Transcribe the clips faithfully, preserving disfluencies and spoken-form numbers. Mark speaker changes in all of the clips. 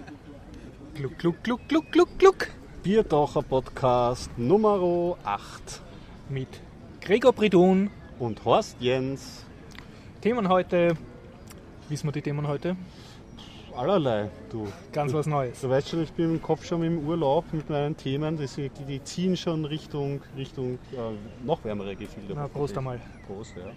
Speaker 1: Gluck, gluck, gluck, gluck, gluck, gluck.
Speaker 2: Biertaucher Podcast Nummer acht.
Speaker 1: Mit Gregor Bredun
Speaker 2: und Horst Jens.
Speaker 1: Themen heute, wissen wir die Themen heute?
Speaker 2: Allerlei, du.
Speaker 1: Ganz was Neues.
Speaker 2: Du weißt schon, ich bin im Kopf schon im Urlaub mit meinen Themen, die, die ziehen schon Richtung, Richtung äh, noch wärmere Gefilde.
Speaker 1: Na, Prost einmal.
Speaker 2: Prost, ja.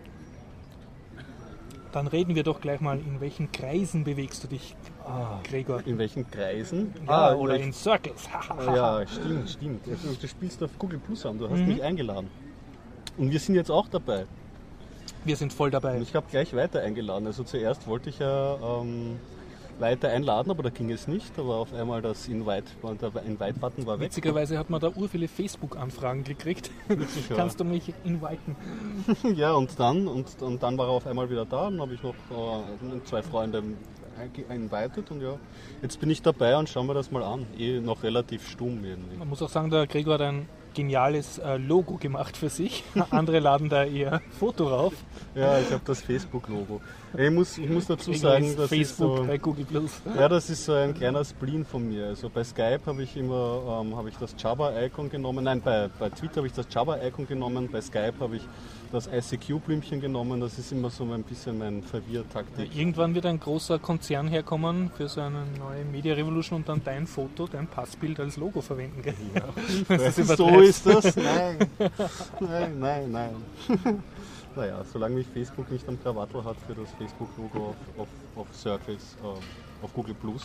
Speaker 1: Dann reden wir doch gleich mal, in welchen Kreisen bewegst du dich,
Speaker 2: ah,
Speaker 1: Gregor?
Speaker 2: In welchen Kreisen?
Speaker 1: Ja,
Speaker 2: ah,
Speaker 1: oder in Circles.
Speaker 2: Ja, stimmt, stimmt. Du spielst auf Google Plus an, du hast
Speaker 1: Mhm.
Speaker 2: mich eingeladen. Und wir sind jetzt auch dabei.
Speaker 1: Wir sind voll dabei.
Speaker 2: Und ich habe gleich weiter eingeladen. Also zuerst wollte ich ja ähm, weiter einladen, aber da ging es nicht. Aber auf einmal das Invite, der Invite-Button war weg.
Speaker 1: Witzigerweise hat man da ur viele Facebook-Anfragen gekriegt.
Speaker 2: Witzig, ja.
Speaker 1: Kannst du mich inviten?
Speaker 2: Ja, und dann, und, und dann war er auf einmal wieder da. Dann habe ich noch äh, zwei Freunde invited und ja, jetzt bin ich dabei und schauen wir das mal an. Eh noch relativ stumm irgendwie.
Speaker 1: Man muss auch sagen, der Gregor hat ein geniales äh, Logo gemacht für sich. Andere laden da ihr Foto rauf.
Speaker 2: Ja, ich habe das Facebook-Logo. Ich muss, ich muss dazu
Speaker 1: Gregor
Speaker 2: sagen,
Speaker 1: ist
Speaker 2: das
Speaker 1: Facebook
Speaker 2: ist so,
Speaker 1: bei Google Plus.
Speaker 2: ja, das ist so ein kleiner Spleen von mir. Also bei Skype habe ich immer ähm, habe ich das Java-Icon genommen. Nein, bei, bei Twitter habe ich das Java-Icon genommen. Bei Skype habe ich das I C Q-Blümchen genommen. Das ist immer so ein bisschen mein Verwirrtaktik.
Speaker 1: Ja, irgendwann wird ein großer Konzern herkommen für so eine neue Media Revolution und dann dein Foto, dein Passbild als Logo verwenden. Gell?
Speaker 2: Ja.
Speaker 1: Das
Speaker 2: So ist das? Nein, nein, nein, nein. Naja, solange mich Facebook nicht am Krawattel hat für das Facebook-Logo auf, auf, auf Circles, äh, auf Google Plus.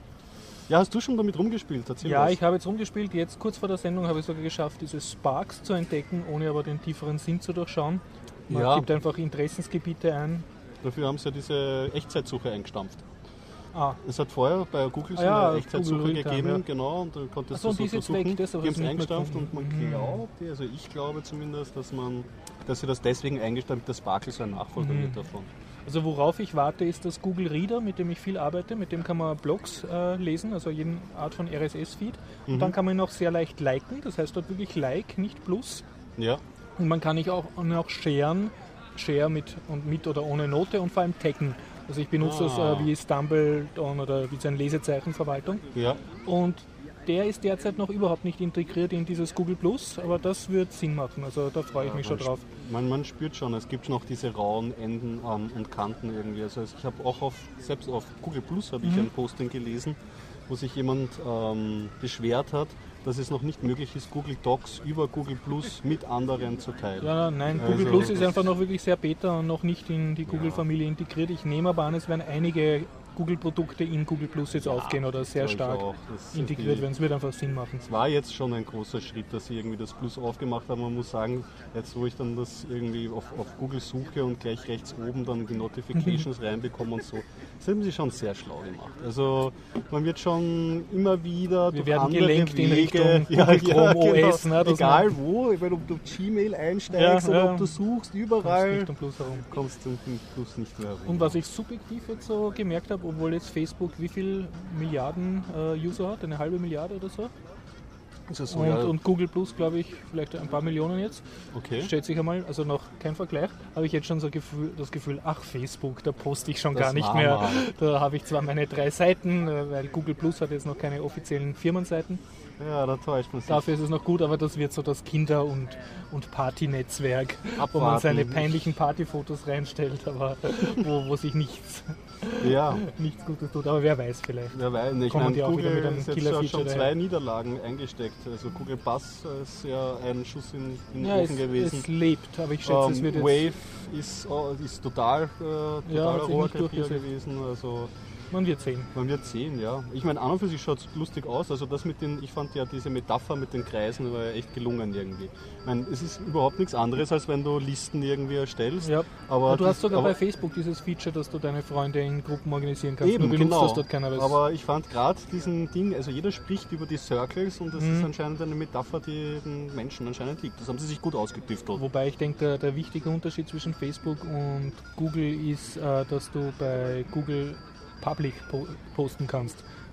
Speaker 2: Ja, hast du schon damit rumgespielt? Erzähl
Speaker 1: Ja,
Speaker 2: was.
Speaker 1: ich habe jetzt rumgespielt. Jetzt kurz vor der Sendung habe ich sogar geschafft, diese Sparks zu entdecken, ohne aber den tieferen Sinn zu durchschauen. Man
Speaker 2: Ja.
Speaker 1: gibt einfach Interessensgebiete ein.
Speaker 2: Dafür haben sie ja diese Echtzeitsuche eingestampft.
Speaker 1: Ah,
Speaker 2: Es hat vorher bei Google so
Speaker 1: Ah ja,
Speaker 2: eine Echtzeitsuche
Speaker 1: Google Realtime,
Speaker 2: gegeben,
Speaker 1: ja.
Speaker 2: genau, und da konntest
Speaker 1: Ach so,
Speaker 2: du
Speaker 1: und
Speaker 2: so
Speaker 1: die ist jetzt
Speaker 2: versuchen.
Speaker 1: weg, das habe
Speaker 2: Die
Speaker 1: ich
Speaker 2: haben es
Speaker 1: nicht mehr
Speaker 2: eingestampft und man
Speaker 1: gefunden.
Speaker 2: glaubt, also ich glaube zumindest, dass man, dass sie das deswegen eingestampft, dass Sparkle so ein Nachfolger
Speaker 1: Mhm.
Speaker 2: wird davon.
Speaker 1: also worauf ich warte, ist das Google Reader, mit dem ich viel arbeite. Mit dem kann man Blogs äh, lesen, also jede Art von R S S-Feed. Und
Speaker 2: Mhm.
Speaker 1: dann kann man ihn auch sehr leicht liken, das heißt dort wirklich Like, nicht Plus.
Speaker 2: Ja,
Speaker 1: Und man kann ihn auch noch sharen, share mit, und mit oder ohne Note und vor allem taggen. Also ich benutze
Speaker 2: Ah.
Speaker 1: das äh, wie Stumbledon oder wie so eine Lesezeichenverwaltung.
Speaker 2: ja.
Speaker 1: Und der ist derzeit noch überhaupt nicht integriert in dieses Google Plus, aber das wird Sinn machen. Also da freue ich mich schon
Speaker 2: man,
Speaker 1: drauf.
Speaker 2: Man, man spürt schon, es gibt noch diese rauen Enden ähm, und Kanten irgendwie. Also ich habe auch auf, selbst auf Google Plus habe ich
Speaker 1: Mhm.
Speaker 2: ein Posting gelesen, wo sich jemand ähm, beschwert hat, dass es noch nicht möglich ist, Google Docs über Google Plus mit anderen zu teilen.
Speaker 1: Ja, nein, Google
Speaker 2: Also,
Speaker 1: Plus ist
Speaker 2: das-
Speaker 1: einfach noch wirklich sehr beta und noch nicht in die
Speaker 2: Ja.
Speaker 1: Google-Familie integriert. Ich nehme aber an, es werden einige Google-Produkte in Google Plus jetzt aufgehen oder sehr
Speaker 2: glaub ich
Speaker 1: stark
Speaker 2: auch. Das-
Speaker 1: integriert
Speaker 2: die-
Speaker 1: werden. Es wird einfach Sinn machen.
Speaker 2: Es war jetzt schon ein großer Schritt, dass sie irgendwie das Plus aufgemacht haben. Man muss sagen, jetzt wo ich dann das irgendwie auf, auf Google suche und gleich rechts oben dann die Notifications reinbekomme und so, das haben sie schon sehr schlau gemacht. Also man wird schon immer wieder
Speaker 1: Wir
Speaker 2: durch
Speaker 1: werden
Speaker 2: andere
Speaker 1: gelenkt in
Speaker 2: Wege,
Speaker 1: Richtung Google Chrome O S, ne, dass
Speaker 2: egal wo, wenn du, du Gmail einsteigst
Speaker 1: Ja,
Speaker 2: oder
Speaker 1: ja.
Speaker 2: ob du suchst,
Speaker 1: Kommst
Speaker 2: überall
Speaker 1: nicht um Plus herum.
Speaker 2: kommst du um Plus nicht mehr herum.
Speaker 1: Und was ich subjektiv jetzt so gemerkt habe, obwohl jetzt Facebook wie viel Milliarden äh, User hat, eine halbe Milliarde oder so,
Speaker 2: Also so,
Speaker 1: und,
Speaker 2: ja,
Speaker 1: und Google Plus, glaube ich, vielleicht ein paar Millionen jetzt,
Speaker 2: okay.
Speaker 1: schätze ich einmal, also noch kein Vergleich, habe ich jetzt schon so Gefühl, das Gefühl, ach Facebook, da poste ich schon
Speaker 2: Das
Speaker 1: gar nicht
Speaker 2: war
Speaker 1: mehr.
Speaker 2: mal.
Speaker 1: Da habe ich zwar meine drei Seiten, äh, weil Google Plus hat jetzt noch keine offiziellen Firmenseiten,
Speaker 2: Ja, da täuscht man sich.
Speaker 1: dafür ist es noch gut, aber das wird so das Kinder- und, und Party-Netzwerk, wo man
Speaker 2: Abwarten.
Speaker 1: seine peinlichen Partyfotos reinstellt, aber wo, wo sich nichts,
Speaker 2: Ja.
Speaker 1: nichts Gutes tut, aber wer weiß vielleicht.
Speaker 2: Ja, weil ich
Speaker 1: Kommen
Speaker 2: meine,
Speaker 1: die auch wieder mit
Speaker 2: Google
Speaker 1: einem
Speaker 2: ist jetzt
Speaker 1: Killer-Feature
Speaker 2: ja schon
Speaker 1: daher.
Speaker 2: zwei Niederlagen eingesteckt. Also Google Pass ist ja ein Schuss in, in den
Speaker 1: Ja,
Speaker 2: Ofen
Speaker 1: es,
Speaker 2: gewesen.
Speaker 1: es lebt, aber ich schätze, es
Speaker 2: Ähm,
Speaker 1: wird jetzt...
Speaker 2: Wave ist, oh, ist total, äh,
Speaker 1: Ja,
Speaker 2: totaler
Speaker 1: hat sich nicht
Speaker 2: Rohrkrepierer
Speaker 1: durchgesetzt.
Speaker 2: gewesen. Also
Speaker 1: Man wird sehen.
Speaker 2: man wird sehen, ja. Ich meine, an und für sich schaut es lustig aus. Also das mit den, ich fand ja diese Metapher mit den Kreisen war ja echt gelungen irgendwie. Ich meine, es ist überhaupt nichts anderes, als wenn du Listen irgendwie erstellst.
Speaker 1: Ja.
Speaker 2: Aber
Speaker 1: du
Speaker 2: das-
Speaker 1: hast sogar
Speaker 2: aber-
Speaker 1: bei Facebook dieses Feature, dass du deine Freunde in Gruppen organisieren kannst.
Speaker 2: Eben,
Speaker 1: du benutzt
Speaker 2: genau.
Speaker 1: das dort keiner. Aber,
Speaker 2: Aber ich fand gerade diesen Ding, also jeder spricht über die Circles und das
Speaker 1: Mhm.
Speaker 2: ist anscheinend eine Metapher, die den Menschen anscheinend liegt. Das haben sie sich gut ausgetüftelt.
Speaker 1: wobei ich denke, der, der wichtige Unterschied zwischen Facebook und Google ist, äh, dass du bei Google Public po posten kannst.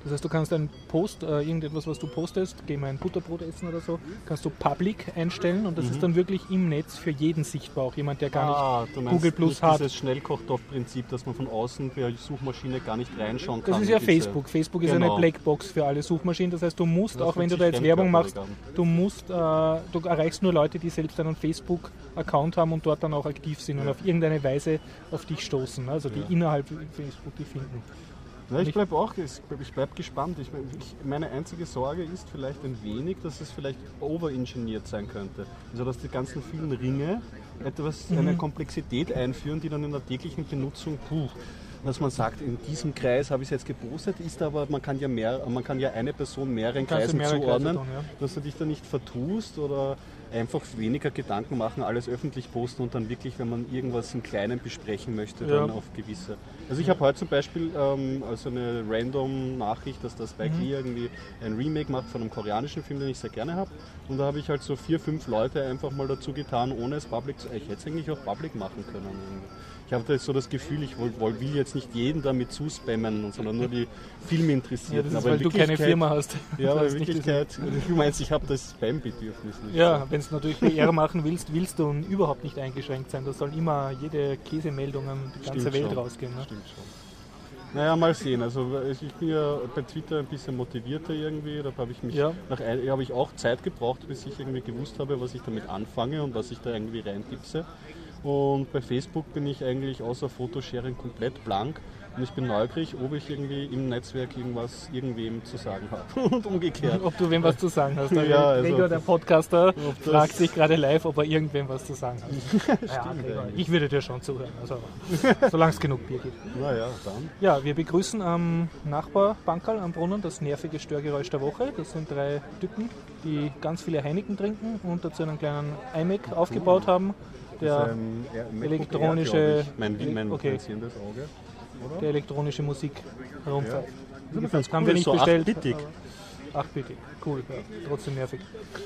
Speaker 1: Das heißt, du kannst einen Post, äh, irgendetwas, was du postest, geh mal ein Butterbrot essen oder so, kannst du Public einstellen und das mhm. ist dann wirklich im Netz für jeden sichtbar. Auch jemand, der gar
Speaker 2: ah,
Speaker 1: nicht
Speaker 2: du meinst
Speaker 1: Google Plus
Speaker 2: nicht
Speaker 1: hat.
Speaker 2: Dieses Schnellkochtopf-Prinzip, dass man von außen per Suchmaschine gar nicht reinschauen kann.
Speaker 1: Das ist ja Facebook. Facebook ist genau. eine Blackbox für alle Suchmaschinen. Das heißt, du musst, das auch wenn du da jetzt Werbung machst, du musst, äh, du erreichst nur Leute, die selbst einen Facebook-Account haben und dort dann auch aktiv sind ja. und auf irgendeine Weise auf dich stoßen. Also die ja. innerhalb Facebook die finden.
Speaker 2: Ja, ich bleibe auch ich bleib gespannt. Ich, ich, meine einzige Sorge ist vielleicht ein wenig, dass es vielleicht overengineert sein könnte. Also dass die ganzen vielen Ringe etwas, mhm. eine Komplexität einführen, die dann in der täglichen Benutzung, puh, dass man sagt, in diesem Kreis habe ich es jetzt gepostet, ist aber, man kann ja mehr, man kann ja eine Person mehreren Kreisen mehrere zuordnen, Kreise tun, ja. dass du dich da nicht vertust oder einfach weniger Gedanken machen, alles öffentlich posten und dann wirklich, wenn man irgendwas im Kleinen besprechen möchte, dann ja. auf gewisse. Also ich habe heute zum Beispiel ähm, also eine random Nachricht, dass das Spike Lee mhm. irgendwie ein Remake macht von einem koreanischen Film, den ich sehr gerne habe. Und da habe ich halt so vier, fünf Leute einfach mal dazu getan, ohne es public zu. Ich hätte es eigentlich auch public machen können. Irgendwie. Ich habe da so das Gefühl, ich will, will jetzt nicht jeden damit zuspammen, sondern nur die Filminteressierten.
Speaker 1: Ja, das ist,
Speaker 2: aber
Speaker 1: weil du keine Firma hast.
Speaker 2: Ja, aber in Wirklichkeit, du meinst, ich habe das Spam-Bedürfnis nicht.
Speaker 1: Ja, wenn du natürlich P R machen willst, willst du überhaupt nicht eingeschränkt sein. Da soll immer jede Käsemeldung an die ganze
Speaker 2: Stimmt
Speaker 1: Welt
Speaker 2: schon.
Speaker 1: rausgehen. Ne?
Speaker 2: Stimmt schon. Naja, mal sehen. Also ich bin ja bei Twitter ein bisschen motivierter irgendwie. Da habe ich mich
Speaker 1: ja.
Speaker 2: nach ein, habe ich auch Zeit gebraucht, bis ich irgendwie gewusst habe, was ich damit anfange und was ich da irgendwie reintipse. Und bei Facebook bin ich eigentlich außer Fotosharing komplett blank. Und ich bin neugierig, ob ich irgendwie im Netzwerk irgendwas irgendwem zu sagen habe. Und umgekehrt.
Speaker 1: Ob du wem was zu sagen hast.
Speaker 2: Der ja,
Speaker 1: Gregor, also, der Podcaster, fragt sich gerade live, ob er irgendwem was zu sagen hat. Ja,
Speaker 2: Stimmt,
Speaker 1: Gregor, ich würde dir schon zuhören, also, solange es genug Bier gibt.
Speaker 2: Naja, dann.
Speaker 1: Ja, wir begrüßen am Nachbarbankerl am Brunnen das nervige Störgeräusch der Woche. Das sind drei Typen, die ganz viele Heineken trinken und dazu einen kleinen iMac aufgebaut oh. haben. Der
Speaker 2: ähm,
Speaker 1: elektronische...
Speaker 2: Air, mein, mein
Speaker 1: okay.
Speaker 2: Auge. Oder?
Speaker 1: Der elektronische Musik herumfährt.
Speaker 2: Ja. Das,
Speaker 1: das
Speaker 2: cool,
Speaker 1: haben wir nicht
Speaker 2: so
Speaker 1: bestellt.
Speaker 2: acht-bittig.
Speaker 1: acht-bittig, cool, ja. Trotzdem nervig.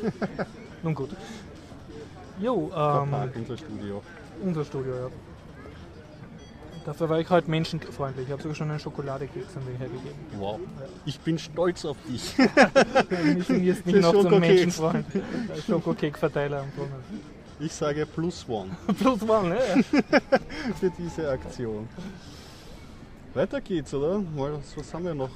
Speaker 1: Nun gut. Jo,
Speaker 2: ähm, unser Studio.
Speaker 1: Unser Studio, ja. Dafür war ich heute menschenfreundlich. Ich habe sogar schon einen Schokoladekeks an den hergegeben.
Speaker 2: Wow. Ja. Ich bin stolz auf dich.
Speaker 1: Ich bin jetzt nicht noch zum Menschenfreund. Schokokek-Verteiler am Brunnen.
Speaker 2: Ich sage plus one.
Speaker 1: Plus one, ja.
Speaker 2: Für diese Aktion. Weiter geht's, oder? Was, was haben wir noch?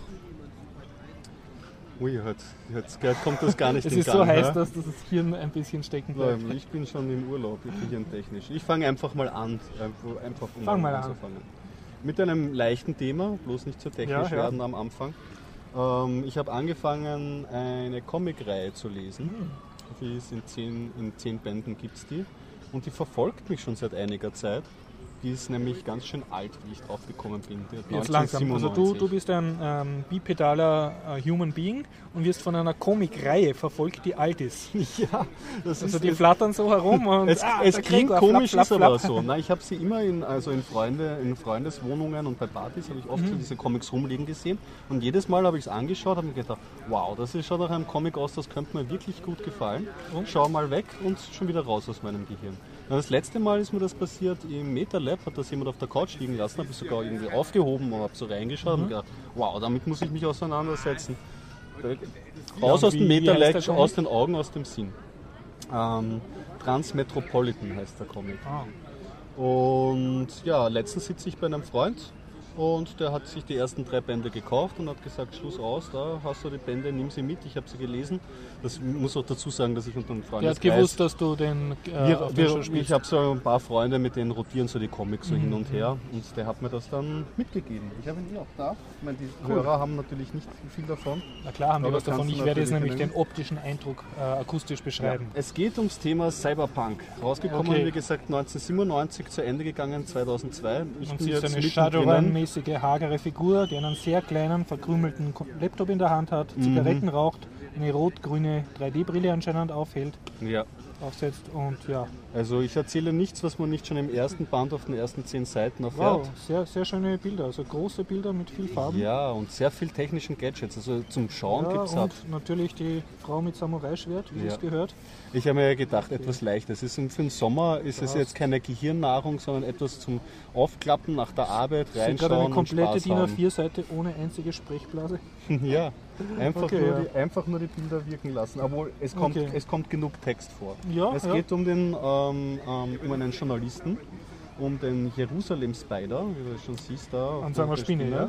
Speaker 2: Ui, jetzt, jetzt kommt das gar nicht
Speaker 1: es
Speaker 2: in
Speaker 1: Es ist
Speaker 2: Gang,
Speaker 1: so heiß,
Speaker 2: ja?
Speaker 1: dass das Hirn ein bisschen stecken bleibt.
Speaker 2: Ich bin schon im Urlaub, ich bin hirntechnisch. Ich fange einfach mal an. Einfach um
Speaker 1: Fang mal
Speaker 2: anzufangen. An. Mit einem leichten Thema, bloß nicht zu technisch
Speaker 1: ja, ja.
Speaker 2: werden am Anfang. Ähm, ich habe angefangen, eine Comicreihe zu lesen. Hm. Die ist in zehn, in zehn Bänden gibt es die. Und die verfolgt mich schon seit einiger Zeit. Die ist nämlich ganz schön alt, wie ich drauf gekommen bin.
Speaker 1: Jetzt langsam. Also du, du bist ein ähm, bipedaler äh, Human Being und wirst von einer Comicreihe verfolgt, die alt ist.
Speaker 2: Ja, das
Speaker 1: also
Speaker 2: ist...
Speaker 1: die flattern so herum und...
Speaker 2: Es,
Speaker 1: ah,
Speaker 2: es klingt
Speaker 1: Gregor,
Speaker 2: komisch,
Speaker 1: flapp,
Speaker 2: ist
Speaker 1: flapp,
Speaker 2: aber
Speaker 1: flapp.
Speaker 2: so. Na, ich habe sie immer in, also in, Freunde, in Freundeswohnungen und bei Partys habe ich oft
Speaker 1: mhm.
Speaker 2: so diese Comics rumliegen gesehen. Und jedes Mal habe ich es angeschaut und mir gedacht, wow, das schaut nach einem Comic aus, das könnte mir wirklich gut gefallen. Und schau mal weg und schon wieder raus aus meinem Gehirn. Das letzte Mal ist mir das passiert im MetaLab, hat das jemand auf der Couch liegen lassen, habe ich sogar irgendwie aufgehoben und habe so reingeschaut mhm. und gedacht, wow, damit muss ich mich auseinandersetzen. Raus ja, aus dem MetaLab, aus den Augen, aus dem Sinn. Ähm, Transmetropolitan heißt der Comic.
Speaker 1: Ah.
Speaker 2: Und ja, letztens sitze ich bei einem Freund und der hat sich die ersten drei Bände gekauft und hat gesagt, Schluss aus, da hast du die Bände, nimm sie mit, ich habe sie gelesen. Das muss auch dazu sagen, dass ich unter einem Freundeskreis...
Speaker 1: Der hat gewusst, dass du den äh,
Speaker 2: wir,
Speaker 1: auf
Speaker 2: wir,
Speaker 1: den spielst.
Speaker 2: Ich habe so ein paar Freunde, mit denen rotieren so die Comics so
Speaker 1: mhm.
Speaker 2: hin und her und der hat mir das dann mitgegeben. Ich habe ihn hier auch da. Ich meine, die cool. Hörer haben natürlich nicht viel davon.
Speaker 1: Na klar haben wir was davon. Ich werde jetzt nämlich
Speaker 2: nehmen.
Speaker 1: den optischen Eindruck äh, akustisch beschreiben.
Speaker 2: Ja. Es geht ums Thema Cyberpunk. Rausgekommen, okay. wie gesagt, neunzehnhundertsiebenundneunzig, zu Ende gegangen zweitausendzwei. Ich
Speaker 1: Man
Speaker 2: bin
Speaker 1: sieht
Speaker 2: jetzt
Speaker 1: eine Shadowrun-mäßige, hagere Figur, die einen sehr kleinen, verkrümelten Laptop in der Hand hat, Zigaretten mhm. raucht, eine rot-grüne drei D Brille anscheinend aufhält.
Speaker 2: Ja.
Speaker 1: aufsetzt und ja.
Speaker 2: Also ich erzähle nichts, was man nicht schon im ersten Band auf den ersten zehn Seiten erfährt.
Speaker 1: Wow, sehr, sehr schöne Bilder, also große Bilder mit viel Farben.
Speaker 2: Ja, und sehr viel technischen Gadgets, also zum Schauen
Speaker 1: ja,
Speaker 2: gibt es
Speaker 1: und
Speaker 2: ab.
Speaker 1: natürlich die Frau mit Samurai-Schwert, wie
Speaker 2: ja.
Speaker 1: es gehört.
Speaker 2: Ich habe mir ja gedacht, okay. etwas Leichtes. Ist für den Sommer ist es jetzt keine Gehirnnahrung, sondern etwas zum Aufklappen nach der Arbeit, reinschauen
Speaker 1: eine komplette
Speaker 2: und Spaß
Speaker 1: D I N A vier
Speaker 2: haben.
Speaker 1: Seite ohne einzige Sprechblase.
Speaker 2: Ja, einfach,
Speaker 1: okay,
Speaker 2: nur
Speaker 1: ja.
Speaker 2: Die, einfach nur die Bilder wirken lassen. Aber es kommt,
Speaker 1: okay.
Speaker 2: es kommt genug Text vor.
Speaker 1: Ja,
Speaker 2: es
Speaker 1: ja.
Speaker 2: geht um, den, ähm, ähm, um einen Journalisten, um den Jerusalem Spider, wie du schon siehst da.
Speaker 1: An seiner Spinne, ja.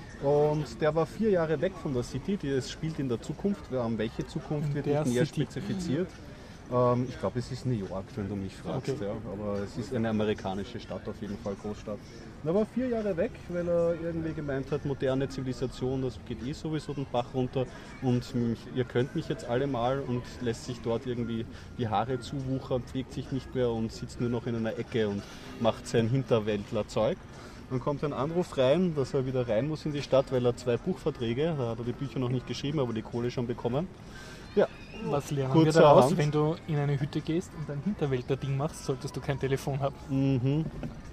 Speaker 2: Und der war vier Jahre weg von der City, die es spielt in der Zukunft. Um welche Zukunft
Speaker 1: in
Speaker 2: wird nicht näher
Speaker 1: City.
Speaker 2: spezifiziert. Ähm, ich glaube, es ist New York, wenn du mich fragst.
Speaker 1: Okay.
Speaker 2: Ja. Aber es ist eine amerikanische Stadt, auf jeden Fall Großstadt. Er war vier Jahre weg, weil er irgendwie gemeint hat, moderne Zivilisation, das geht eh sowieso den Bach runter und mich, ihr könnt mich jetzt alle mal, und lässt sich dort irgendwie die Haare zuwuchern, pflegt sich nicht mehr und sitzt nur noch in einer Ecke und macht sein Hinterwäldler-Zeug. Dann kommt ein Anruf rein, dass er wieder rein muss in die Stadt, weil er zwei Buchverträge, da hat er die Bücher noch nicht geschrieben, aber die Kohle schon bekommen. Ja.
Speaker 1: Was lernen wir daraus? Wenn du in eine Hütte gehst und ein Hinterwäldler-Ding machst, solltest du kein Telefon haben.
Speaker 2: Mhm.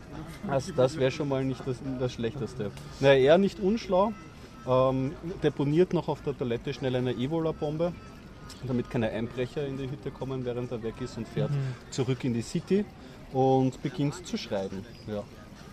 Speaker 2: Also das wäre schon mal nicht das, das Schlechteste. Naja, er nicht unschlau, ähm, deponiert noch auf der Toilette schnell eine Ebola-Bombe, damit keine Einbrecher in die Hütte kommen, während er weg ist, und fährt mhm. zurück in die City und beginnt zu schreiben. Ja.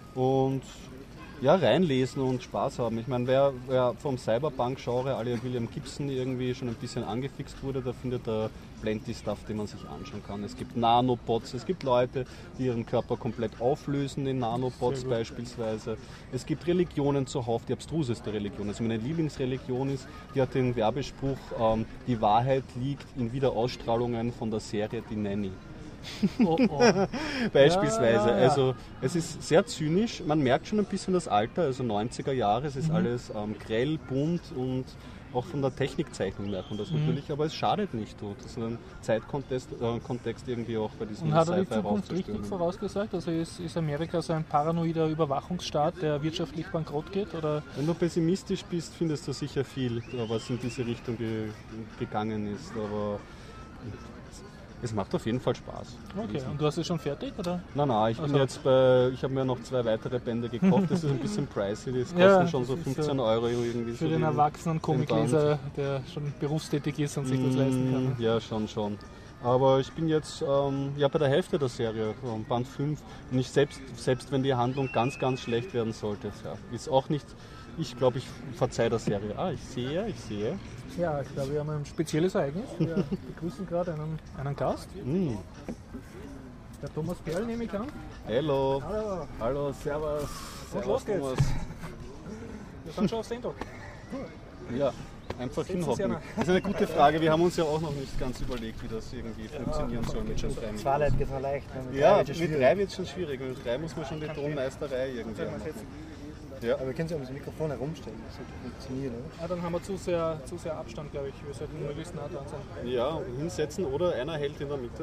Speaker 2: Und ja, reinlesen und Spaß haben. Ich meine, wer, wer vom Cyberpunk-Genre, alle William Gibson, irgendwie schon ein bisschen angefixt wurde, da findet er plenty Stuff, den man sich anschauen kann. Es gibt Nanobots, es gibt Leute, die ihren Körper komplett auflösen in Nanobots beispielsweise. Es gibt Religionen zuhauf, die abstruseste Religion. Also meine Lieblingsreligion ist, die hat den Werbespruch, ähm, die Wahrheit liegt in Wiederausstrahlungen von der Serie Die Nanny. Oh, oh. Beispielsweise. Ja, ja, ja. Also es ist sehr zynisch, man merkt schon ein bisschen das Alter, also neunziger Jahre, es ist mhm. alles ähm, grell, bunt und auch von der Technikzeichnung merkt man das mhm. natürlich, aber es schadet nicht. Das ist ein Zeitkontext äh, Kontext irgendwie auch bei diesem
Speaker 1: Sci-Fi. Und hat er die Zukunft richtig vorausgesagt? Also ist, ist Amerika so ein paranoider Überwachungsstaat, der wirtschaftlich bankrott geht? Oder?
Speaker 2: Wenn du pessimistisch bist, findest du sicher viel, was in diese Richtung ge- gegangen ist, aber es macht auf jeden Fall Spaß.
Speaker 1: Okay, und du hast es schon fertig, oder?
Speaker 2: Nein, nein, ich bin also. jetzt bei, ich habe mir noch zwei weitere Bände gekauft, das ist ein bisschen pricey, die kosten
Speaker 1: ja,
Speaker 2: schon so fünfzehn Euro irgendwie.
Speaker 1: Für
Speaker 2: so
Speaker 1: den erwachsenen Comicleser, der schon berufstätig ist und sich das leisten kann.
Speaker 2: Ja, schon, schon. Aber ich bin jetzt ähm, ja, bei der Hälfte der Serie, Band fünf, und ich selbst, selbst wenn die Handlung ganz, ganz schlecht werden sollte, ja, ist auch nicht, ich glaube, ich verzeihe der Serie. Ah, ich sehe, ich sehe.
Speaker 1: Ja, ich glaube, wir haben ein spezielles Ereignis. Wir begrüßen gerade einen, einen Gast.
Speaker 2: Mm.
Speaker 1: Der Thomas Perl, nehme ich an.
Speaker 2: Hallo.
Speaker 1: Hallo.
Speaker 2: Hallo, servus.
Speaker 1: Und los geht's. Thomas. Wir sind schon auf Sendung.
Speaker 2: Ja, einfach hinhocken. Das ist eine gute Frage. Wir haben uns ja auch noch nicht ganz überlegt, wie das irgendwie funktionieren soll mit schon drei.
Speaker 3: Zwei Leute geht es noch leicht.
Speaker 2: Mit ja, drei mit drei wird es schon schwierig. Mit drei muss man schon die Tonmeisterei irgendwie machen. Ja.
Speaker 3: Aber wir können sie um das Mikrofon herumstellen, das sollte funktionieren, oder?
Speaker 1: Ah, dann haben wir zu sehr, zu sehr Abstand, glaube ich. Wir sollten möglichst nah dran sein.
Speaker 2: Ja, hinsetzen oder einer hält in der Mitte.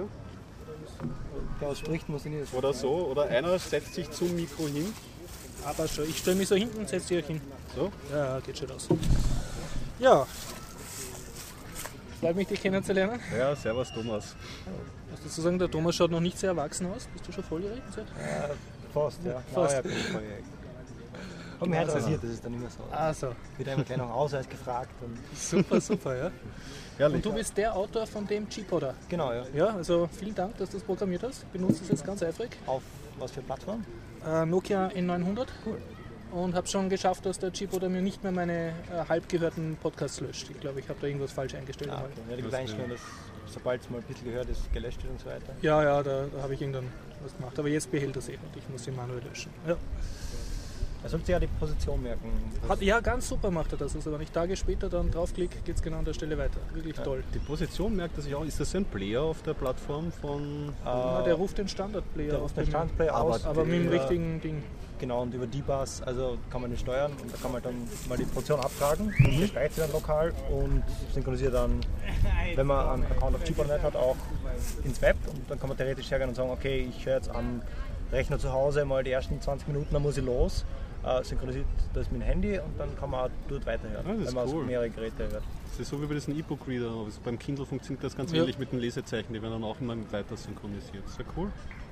Speaker 3: Der was spricht, muss nicht.
Speaker 2: Oder so, oder einer setzt sich zum Mikro hin.
Speaker 1: Aber schon, ich stelle mich so hinten und setze dich hin.
Speaker 2: So?
Speaker 1: Ja, geht schon aus. Ja. Freut mich, dich kennenzulernen.
Speaker 2: Ja, servus Thomas.
Speaker 1: Musst du zu sagen, der Thomas schaut noch nicht sehr erwachsen aus. Bist du schon volljährig?
Speaker 3: Ja, fast, ja.
Speaker 1: Fast.
Speaker 3: Ja, ja, bin ich volljährig. Und mir hat rasiert, das ist dann immer so.
Speaker 1: Ah, so.
Speaker 3: Wird einmal gleich noch Ausweis gefragt. Und
Speaker 1: super, super, ja.
Speaker 2: Herrlich.
Speaker 1: Und du bist der Autor von dem G-Podder.
Speaker 3: Genau, ja.
Speaker 1: Ja, also vielen Dank, dass du das programmiert hast. Benutzt es jetzt ganz eifrig.
Speaker 3: Auf was für Plattform?
Speaker 1: Äh, Nokia N neunhundert.
Speaker 3: Cool.
Speaker 1: Und habe schon geschafft, dass der G-Podder mir nicht mehr meine äh, halb gehörten Podcasts löscht. Ich glaube, ich habe da irgendwas falsch eingestellt.
Speaker 3: Ah, okay. Ja, die gibt Einstellung, dass sobald es mal ein bisschen gehört ist, gelöscht wird und so weiter.
Speaker 1: Ja, ja, da, da habe ich irgendwann was gemacht. Aber jetzt behält das eh und ich muss ihn manuell löschen. Ja.
Speaker 3: Er sollte ja die Position merken.
Speaker 1: Hat, ja, ganz super macht er das. Also wenn ich Tage später dann draufklicke, geht es genau an der Stelle weiter. Wirklich toll.
Speaker 2: Die Position merkt er sich auch. Ist das ein Player auf der Plattform von...
Speaker 1: Äh, ja, der ruft den Standard-Player
Speaker 3: der
Speaker 1: auf
Speaker 3: den Standard-Player aus.
Speaker 1: Aber mit dem richtigen Ding.
Speaker 3: Genau, und über D-Bus also kann man den steuern und da kann man dann mal die Position abfragen. Mhm. Der speichert sie dann lokal und synchronisiert dann, wenn man einen Account auf G-Podder hat, auch ins Web. Und dann kann man theoretisch hergehen und sagen, okay, ich höre jetzt am Rechner zu Hause mal die ersten zwanzig Minuten, dann muss ich los. äh, synchronisiert das mit dem Handy und dann kann man auch dort weiterhören,
Speaker 2: ah,
Speaker 3: wenn man
Speaker 2: cool.
Speaker 3: aus mehrere Geräte hört.
Speaker 2: Das ist so wie bei diesen E-Book-Reader. Also beim Kindle funktioniert das ganz ja. ähnlich mit den Lesezeichen, die werden dann auch immer weiter synchronisiert. Sehr cool.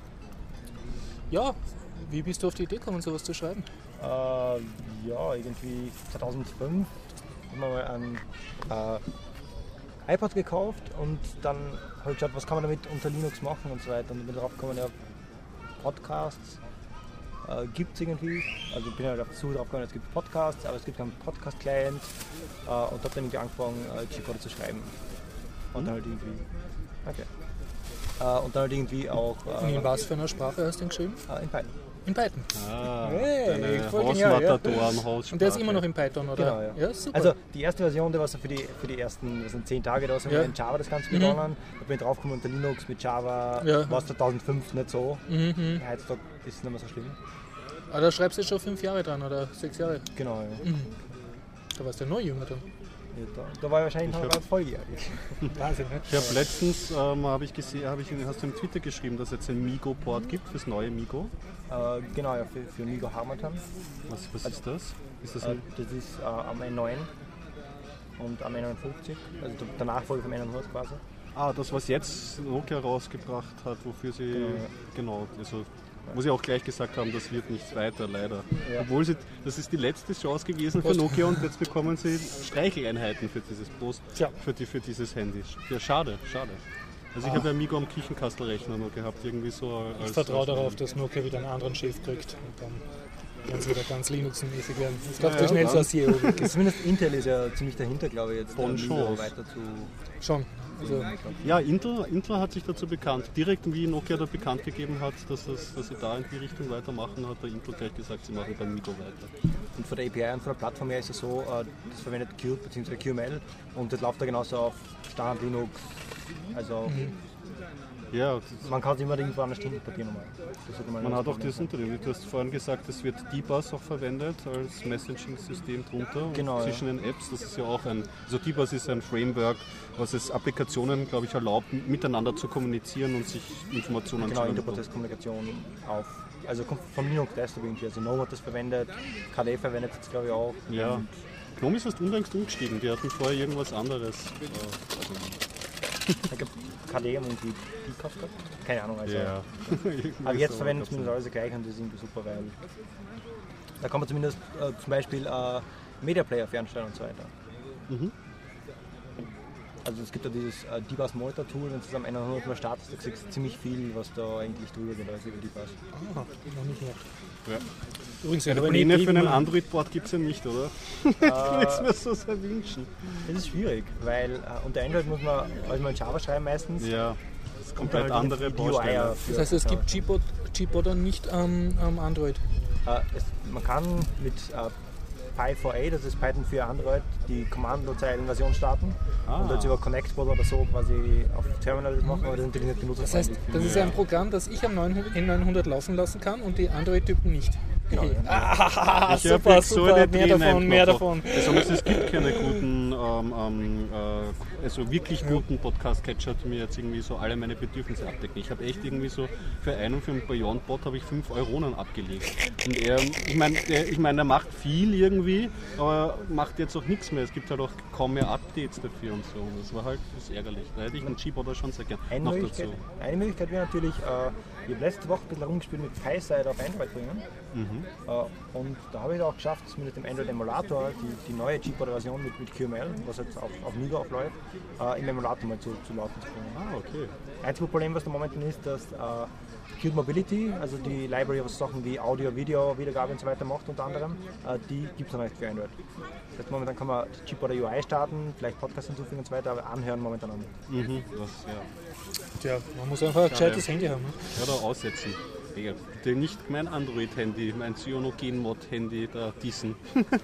Speaker 1: Ja, wie bist du auf die Idee gekommen, sowas zu schreiben?
Speaker 3: Äh, ja, irgendwie zweitausendfünf haben wir mal ein äh, iPod gekauft und dann habe ich geschaut, was kann man damit unter Linux machen und so weiter. Und bin drauf gekommen, ja, Podcasts äh, gibt es irgendwie. Also bin halt auf die Suche drauf gekommen, es gibt Podcasts, aber es gibt keinen Podcast-Client äh, und habe dann irgendwie angefangen, äh, G-Code zu schreiben. Und dann halt irgendwie. Okay. Äh, und dann halt irgendwie auch. Äh,
Speaker 1: und in was für einer Sprache hast du ihn geschrieben?
Speaker 3: Äh, in Python.
Speaker 1: In Python?
Speaker 2: Ah,
Speaker 1: hey,
Speaker 2: deine Hausmatadoren-Haussprache.
Speaker 1: Und der ist immer noch in Python, oder?
Speaker 3: Genau, ja.
Speaker 1: Ja, super.
Speaker 3: Also die erste Version, die war so für die, für die ersten das sind zehn Tage, da haben wir in Java das Ganze mhm. begonnen. Da bin ich draufgekommen unter Linux mit Java, ja. war es zweitausendfünf nicht so. Mhm. Heutzutage ist es nicht mehr so schlimm.
Speaker 1: Aber da schreibst du jetzt schon fünf Jahre dran, oder sechs Jahre?
Speaker 3: Genau, ja.
Speaker 1: Mhm. Da warst du ja noch jünger dann.
Speaker 3: Ja, da, da war ich wahrscheinlich noch ganz volljährig.
Speaker 1: Wahnsinn, ne?
Speaker 2: Ich habe letztens, ähm, habe ich gesehen, hab ich, hast du im Twitter geschrieben, dass es jetzt ein Migo-Port gibt, fürs neue Migo.
Speaker 3: Äh, genau, ja, für, für Migo Harmattan.
Speaker 2: Was, was
Speaker 3: also,
Speaker 2: ist das? Ist das,
Speaker 3: äh, das ist äh, am N neun und am N neunundfünfzig, also der Nachfolger vom N neunhundert quasi.
Speaker 2: Ah, das, was jetzt Nokia rausgebracht hat, wofür sie,
Speaker 3: genau, ja.
Speaker 2: genau also, wo sie auch gleich gesagt haben, das wird nichts weiter, leider. Ja. Obwohl sie, das ist die letzte Chance gewesen für Nokia und jetzt bekommen sie Streicheleinheiten für dieses Post, ja. für, die, für dieses Handy. Ja, schade, schade. Also ich ah. habe ja Migo am Küchenkastelrechner nur gehabt, irgendwie so als...
Speaker 1: Ich vertraue darauf, dass Nokia wieder einen anderen Chef kriegt und dann werden sie wieder ganz Linuxen-mäßig werden. Ich glaube, ja, so schnell so ein C E O weg ist.
Speaker 3: Zumindest Intel ist ja ziemlich dahinter, glaube ich, jetzt
Speaker 2: von schon
Speaker 3: weiter zu...
Speaker 1: Schon. Also
Speaker 2: ja, Intel, Intel hat sich dazu bekannt. Direkt wie Nokia da bekannt gegeben hat, dass, das, dass sie da in die Richtung weitermachen, hat der Intel gleich gesagt, sie machen beim Migo weiter.
Speaker 3: Und von der A P I und von der Plattform her ist es so, das verwendet Qt bzw. Q M L und das läuft da genauso auf Standard Linux. Also mhm. ja, man kann es immer irgendwo anders importieren.
Speaker 2: Man, man hat auch das Unternehmen. Du hast vorhin gesagt, es wird D-Bus auch verwendet als Messaging-System drunter
Speaker 3: genau,
Speaker 2: zwischen
Speaker 3: ja.
Speaker 2: den Apps. Das ist ja auch ein, also D-Bus ist ein Framework, was es Applikationen, glaube ich, erlaubt, miteinander zu kommunizieren und sich Informationen
Speaker 3: genau, zu Genau, Interprozesskommunikation auf. Also kommt vom Linux Desktop irgendwie. Also Gnome hat das verwendet, K D verwendet es glaube ich auch.
Speaker 2: Ja. Gnome ist erst unlängst umgestiegen. Die hatten vorher irgendwas anderes. Also
Speaker 3: ich glaube, K D und irgendwie P-Cos gehabt? Keine Ahnung. Also.
Speaker 2: Ja.
Speaker 3: Aber jetzt verwenden wir zumindest alles gleich und das ist irgendwie super, weil da kann man zumindest äh, zum Beispiel äh, Media Player fernsteuern und so weiter. Mhm. Also es gibt ja dieses äh, D-Bus Monitor Tool, wenn du es am N neunhundert mal startest, da siehst du ziemlich viel, was da eigentlich drüber geht, also über D-Bus.
Speaker 1: Ah, noch nicht mehr.
Speaker 2: Ja.
Speaker 1: Übrigens,
Speaker 2: eine Pläne für einen Android-Board gibt es ja nicht, oder? Ich würde es mir so sehr wünschen.
Speaker 3: Das ist schwierig, weil äh, unter Android muss man also mal in Java schreiben meistens.
Speaker 2: Ja, das ist komplett andere Baustelle.
Speaker 1: Das heißt, es gibt G-Boarder nicht am ähm, Android?
Speaker 3: Äh, es, man kann mit äh, Py vier A, das ist Python für Android, die Kommandozeilen-Version starten ah. und jetzt über Connect-Board oder so quasi auf Terminal das machen, aber das ist natürlich nicht benutzerfreundlich.
Speaker 1: Das heißt, das ist ein Programm, das ich am N neunhundert laufen lassen kann und die Android-Typen nicht.
Speaker 3: Genau, ja.
Speaker 1: Ah, super, super, mehr davon, mehr davon.
Speaker 2: Also es gibt keine guten, ähm, ähm, äh, also wirklich guten Podcast-Catcher, die mir jetzt irgendwie so alle meine Bedürfnisse abdecken. Ich habe echt irgendwie so für einen, für einen Beyond-Bot habe ich fünf Euronen abgelegt. Und er, ich meine, ich mein, er macht viel irgendwie, aber macht jetzt auch nichts mehr. Es gibt halt auch kaum mehr Updates dafür und so. Und das war halt das ist ärgerlich. Da hätte ich einen G-Boarder schon sehr gerne
Speaker 3: eine
Speaker 2: noch
Speaker 3: Möglichkeit,
Speaker 2: dazu.
Speaker 3: Eine Möglichkeit wäre natürlich, äh, ich habe letzte Woche ein bisschen rumgespielt mit PySide auf Android bringen. Mhm. Äh, und da habe ich es auch geschafft, zumindest im Android Emulator, die, die neue G-Boarder-Version mit, mit Q M L, was jetzt auf, auf Migo aufläuft, äh, im Emulator mal zu, zu laufen zu bringen.
Speaker 2: Ah, okay.
Speaker 3: Einziges Problem, was da momentan ist, dass äh, Qt Mobility, also die Library, was Sachen wie Audio, Video, Wiedergabe und so weiter macht unter anderem, äh, die gibt es noch nicht für Android. Das heißt, momentan kann man die G-Boarder U I starten, vielleicht Podcast hinzufügen und so weiter, aber anhören momentan noch nicht.
Speaker 2: Mhm, das, ja.
Speaker 1: Tja, man muss einfach ein gescheites Handy haben. Ne?
Speaker 2: Ja, da aussetzen. Ja, bitte nicht mein Android-Handy, mein Cyanogen-Mod-Handy da diesen.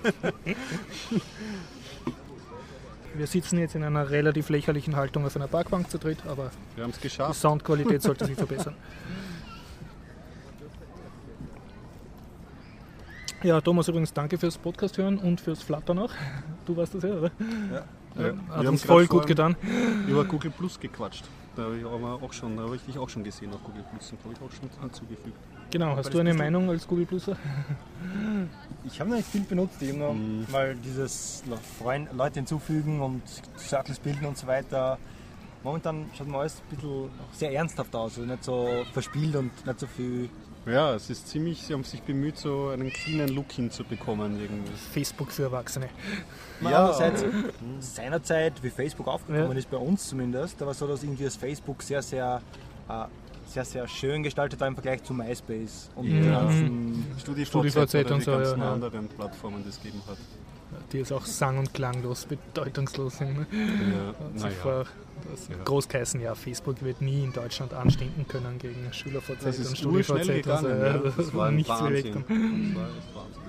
Speaker 1: Wir sitzen jetzt in einer relativ lächerlichen Haltung auf einer Parkbank zu dritt, aber
Speaker 2: wir haben es geschafft.
Speaker 1: Die Soundqualität sollte sich verbessern. Ja, Thomas, übrigens danke fürs Podcast hören und fürs Flattern auch. Du warst das ja, oder?
Speaker 3: Ja.
Speaker 1: ja. Hat uns voll gut getan.
Speaker 2: Über Google Plus gequatscht. Da habe ich aber auch schon, da habe ich dich auch schon gesehen auf Google Plus, und habe ich auch schon hinzugefügt.
Speaker 1: Genau, hast du eine Meinung als Google Pluser?
Speaker 3: Ich habe noch nicht viel benutzt, eben noch,
Speaker 2: Mhm.
Speaker 3: weil dieses Freund, Leute hinzufügen und Circles bilden und so weiter. Momentan schaut mir alles ein bisschen sehr ernsthaft aus, also nicht so verspielt und nicht so viel.
Speaker 2: Ja, es ist ziemlich, sie haben sich bemüht, so einen cleanen Look hinzubekommen irgendwie.
Speaker 1: Facebook für Erwachsene.
Speaker 3: Ja. Andererseits, seinerzeit, wie Facebook aufgekommen
Speaker 1: Ja.
Speaker 3: ist, bei uns zumindest, da war so, dass irgendwie das Facebook sehr, sehr, äh, sehr, sehr schön gestaltet war im Vergleich zu MySpace und
Speaker 1: Ja.
Speaker 3: den ganzen
Speaker 2: StudiVZ
Speaker 1: StudiVZ
Speaker 2: oder
Speaker 1: und
Speaker 2: die
Speaker 1: so,
Speaker 2: ganzen
Speaker 1: ja.
Speaker 2: anderen Plattformen, die es gegeben hat.
Speaker 1: Die jetzt auch sang- und klanglos, bedeutungslos sind. Ne?
Speaker 2: Ja,
Speaker 1: Und
Speaker 2: naja.
Speaker 1: zuvor das
Speaker 2: Ja.
Speaker 1: groß geheißen, ja, Facebook wird nie in Deutschland anstinken können gegen SchülerVZ
Speaker 2: Das
Speaker 1: und
Speaker 2: ist urschnell
Speaker 1: StudiVZ. Also,
Speaker 2: gegangen, ja. Das war ein
Speaker 1: nichts
Speaker 2: Wahnsinn.
Speaker 1: bewegt.
Speaker 2: Das war echt Wahnsinn.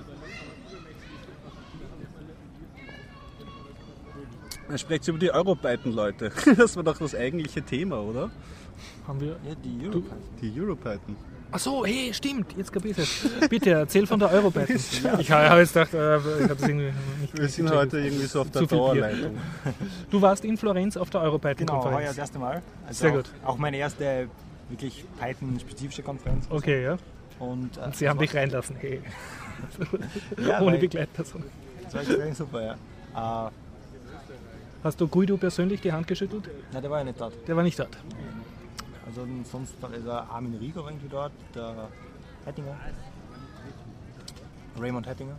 Speaker 2: Er spricht über die Europython, Leute. Das war doch das eigentliche Thema, oder?
Speaker 1: Haben wir.
Speaker 3: Ja, die Euro.
Speaker 2: Die Europython.
Speaker 1: Ach so, hey, stimmt, jetzt kapier ich es. Bitte, erzähl von der Europython. Ich habe jetzt gedacht, äh, ich habe das irgendwie nicht
Speaker 2: Wir sind
Speaker 1: gecheckt.
Speaker 2: heute irgendwie so auf der
Speaker 1: Zu viel Bier.
Speaker 2: Dauerleitung.
Speaker 1: Du warst in Florenz auf der
Speaker 3: Genau,
Speaker 1: Europython-Konferenz.
Speaker 3: heuer das erste Mal. Also
Speaker 1: Sehr
Speaker 3: auch,
Speaker 1: gut.
Speaker 3: Auch meine erste wirklich Python-spezifische Konferenz.
Speaker 1: Okay, ja.
Speaker 3: Und, äh,
Speaker 1: Und sie haben dich reinlassen, hey.
Speaker 3: Ja,
Speaker 1: Ohne
Speaker 3: weil-
Speaker 1: Begleitperson.
Speaker 3: Das war extrem super, ja. Äh,
Speaker 1: Hast du Guido persönlich die Hand geschüttelt?
Speaker 3: nein, der war ja nicht dort.
Speaker 1: Der war nicht dort.
Speaker 3: Also sonst war der Armin Rieger war irgendwie dort, der Hettinger. Raymond Hettinger.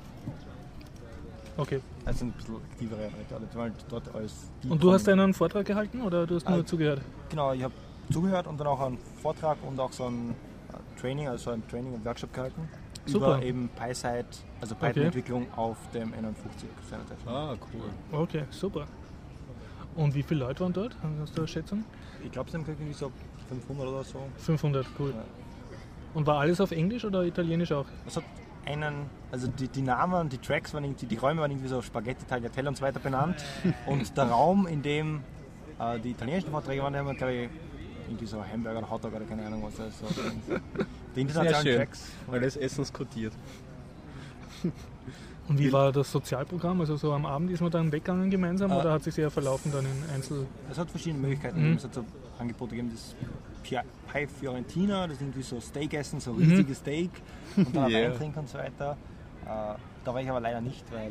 Speaker 1: Okay.
Speaker 3: Also ein bisschen aktivere Leute, die waren dort als die
Speaker 1: Und du hast
Speaker 3: kommen.
Speaker 1: einen Vortrag gehalten oder du hast nur
Speaker 3: Ah,
Speaker 1: zugehört?
Speaker 3: Genau, ich habe zugehört und dann auch einen Vortrag und auch so ein äh, Training, also ein Training und Workshop gehalten.
Speaker 1: Super.
Speaker 3: Über eben PySite, also Python-Entwicklung auf dem N neunundfünfzig seinerzeit.
Speaker 2: Ah, cool.
Speaker 1: Okay, super. Und wie viele Leute waren dort? Hast du eine Schätzung?
Speaker 3: Ich glaube, es sind irgendwie so fünfhundert oder so.
Speaker 1: fünfhundert, cool.
Speaker 3: Ja.
Speaker 1: Und war alles auf Englisch oder Italienisch auch?
Speaker 3: Es hat einen, also die, die Namen, die Tracks waren irgendwie, die Räume waren irgendwie so Spaghetti, Tagliatelle und so weiter benannt. Und der Raum, in dem äh, die italienischen Vorträge waren, haben wir, glaube ich, irgendwie so Hamburger oder Hotdog oder keine Ahnung was das ist. So. Die
Speaker 2: Sehr
Speaker 3: internationalen
Speaker 2: schön.
Speaker 3: Tracks.
Speaker 2: Alles essenskodiert.
Speaker 1: Und wie war das Sozialprogramm? Also so am Abend ist man dann weggegangen gemeinsam
Speaker 3: Äh,
Speaker 1: oder hat sich eher verlaufen dann in Einzel...
Speaker 3: Es hat verschiedene Möglichkeiten.
Speaker 1: Mhm.
Speaker 3: gegeben. Es hat so Angebote gegeben, das Pie- Pie Fiorentina, das ist irgendwie so Steakessen, so riesiges Steak und dann
Speaker 2: Yeah.
Speaker 3: Wein trinken und so weiter. Äh, da war ich aber leider nicht, weil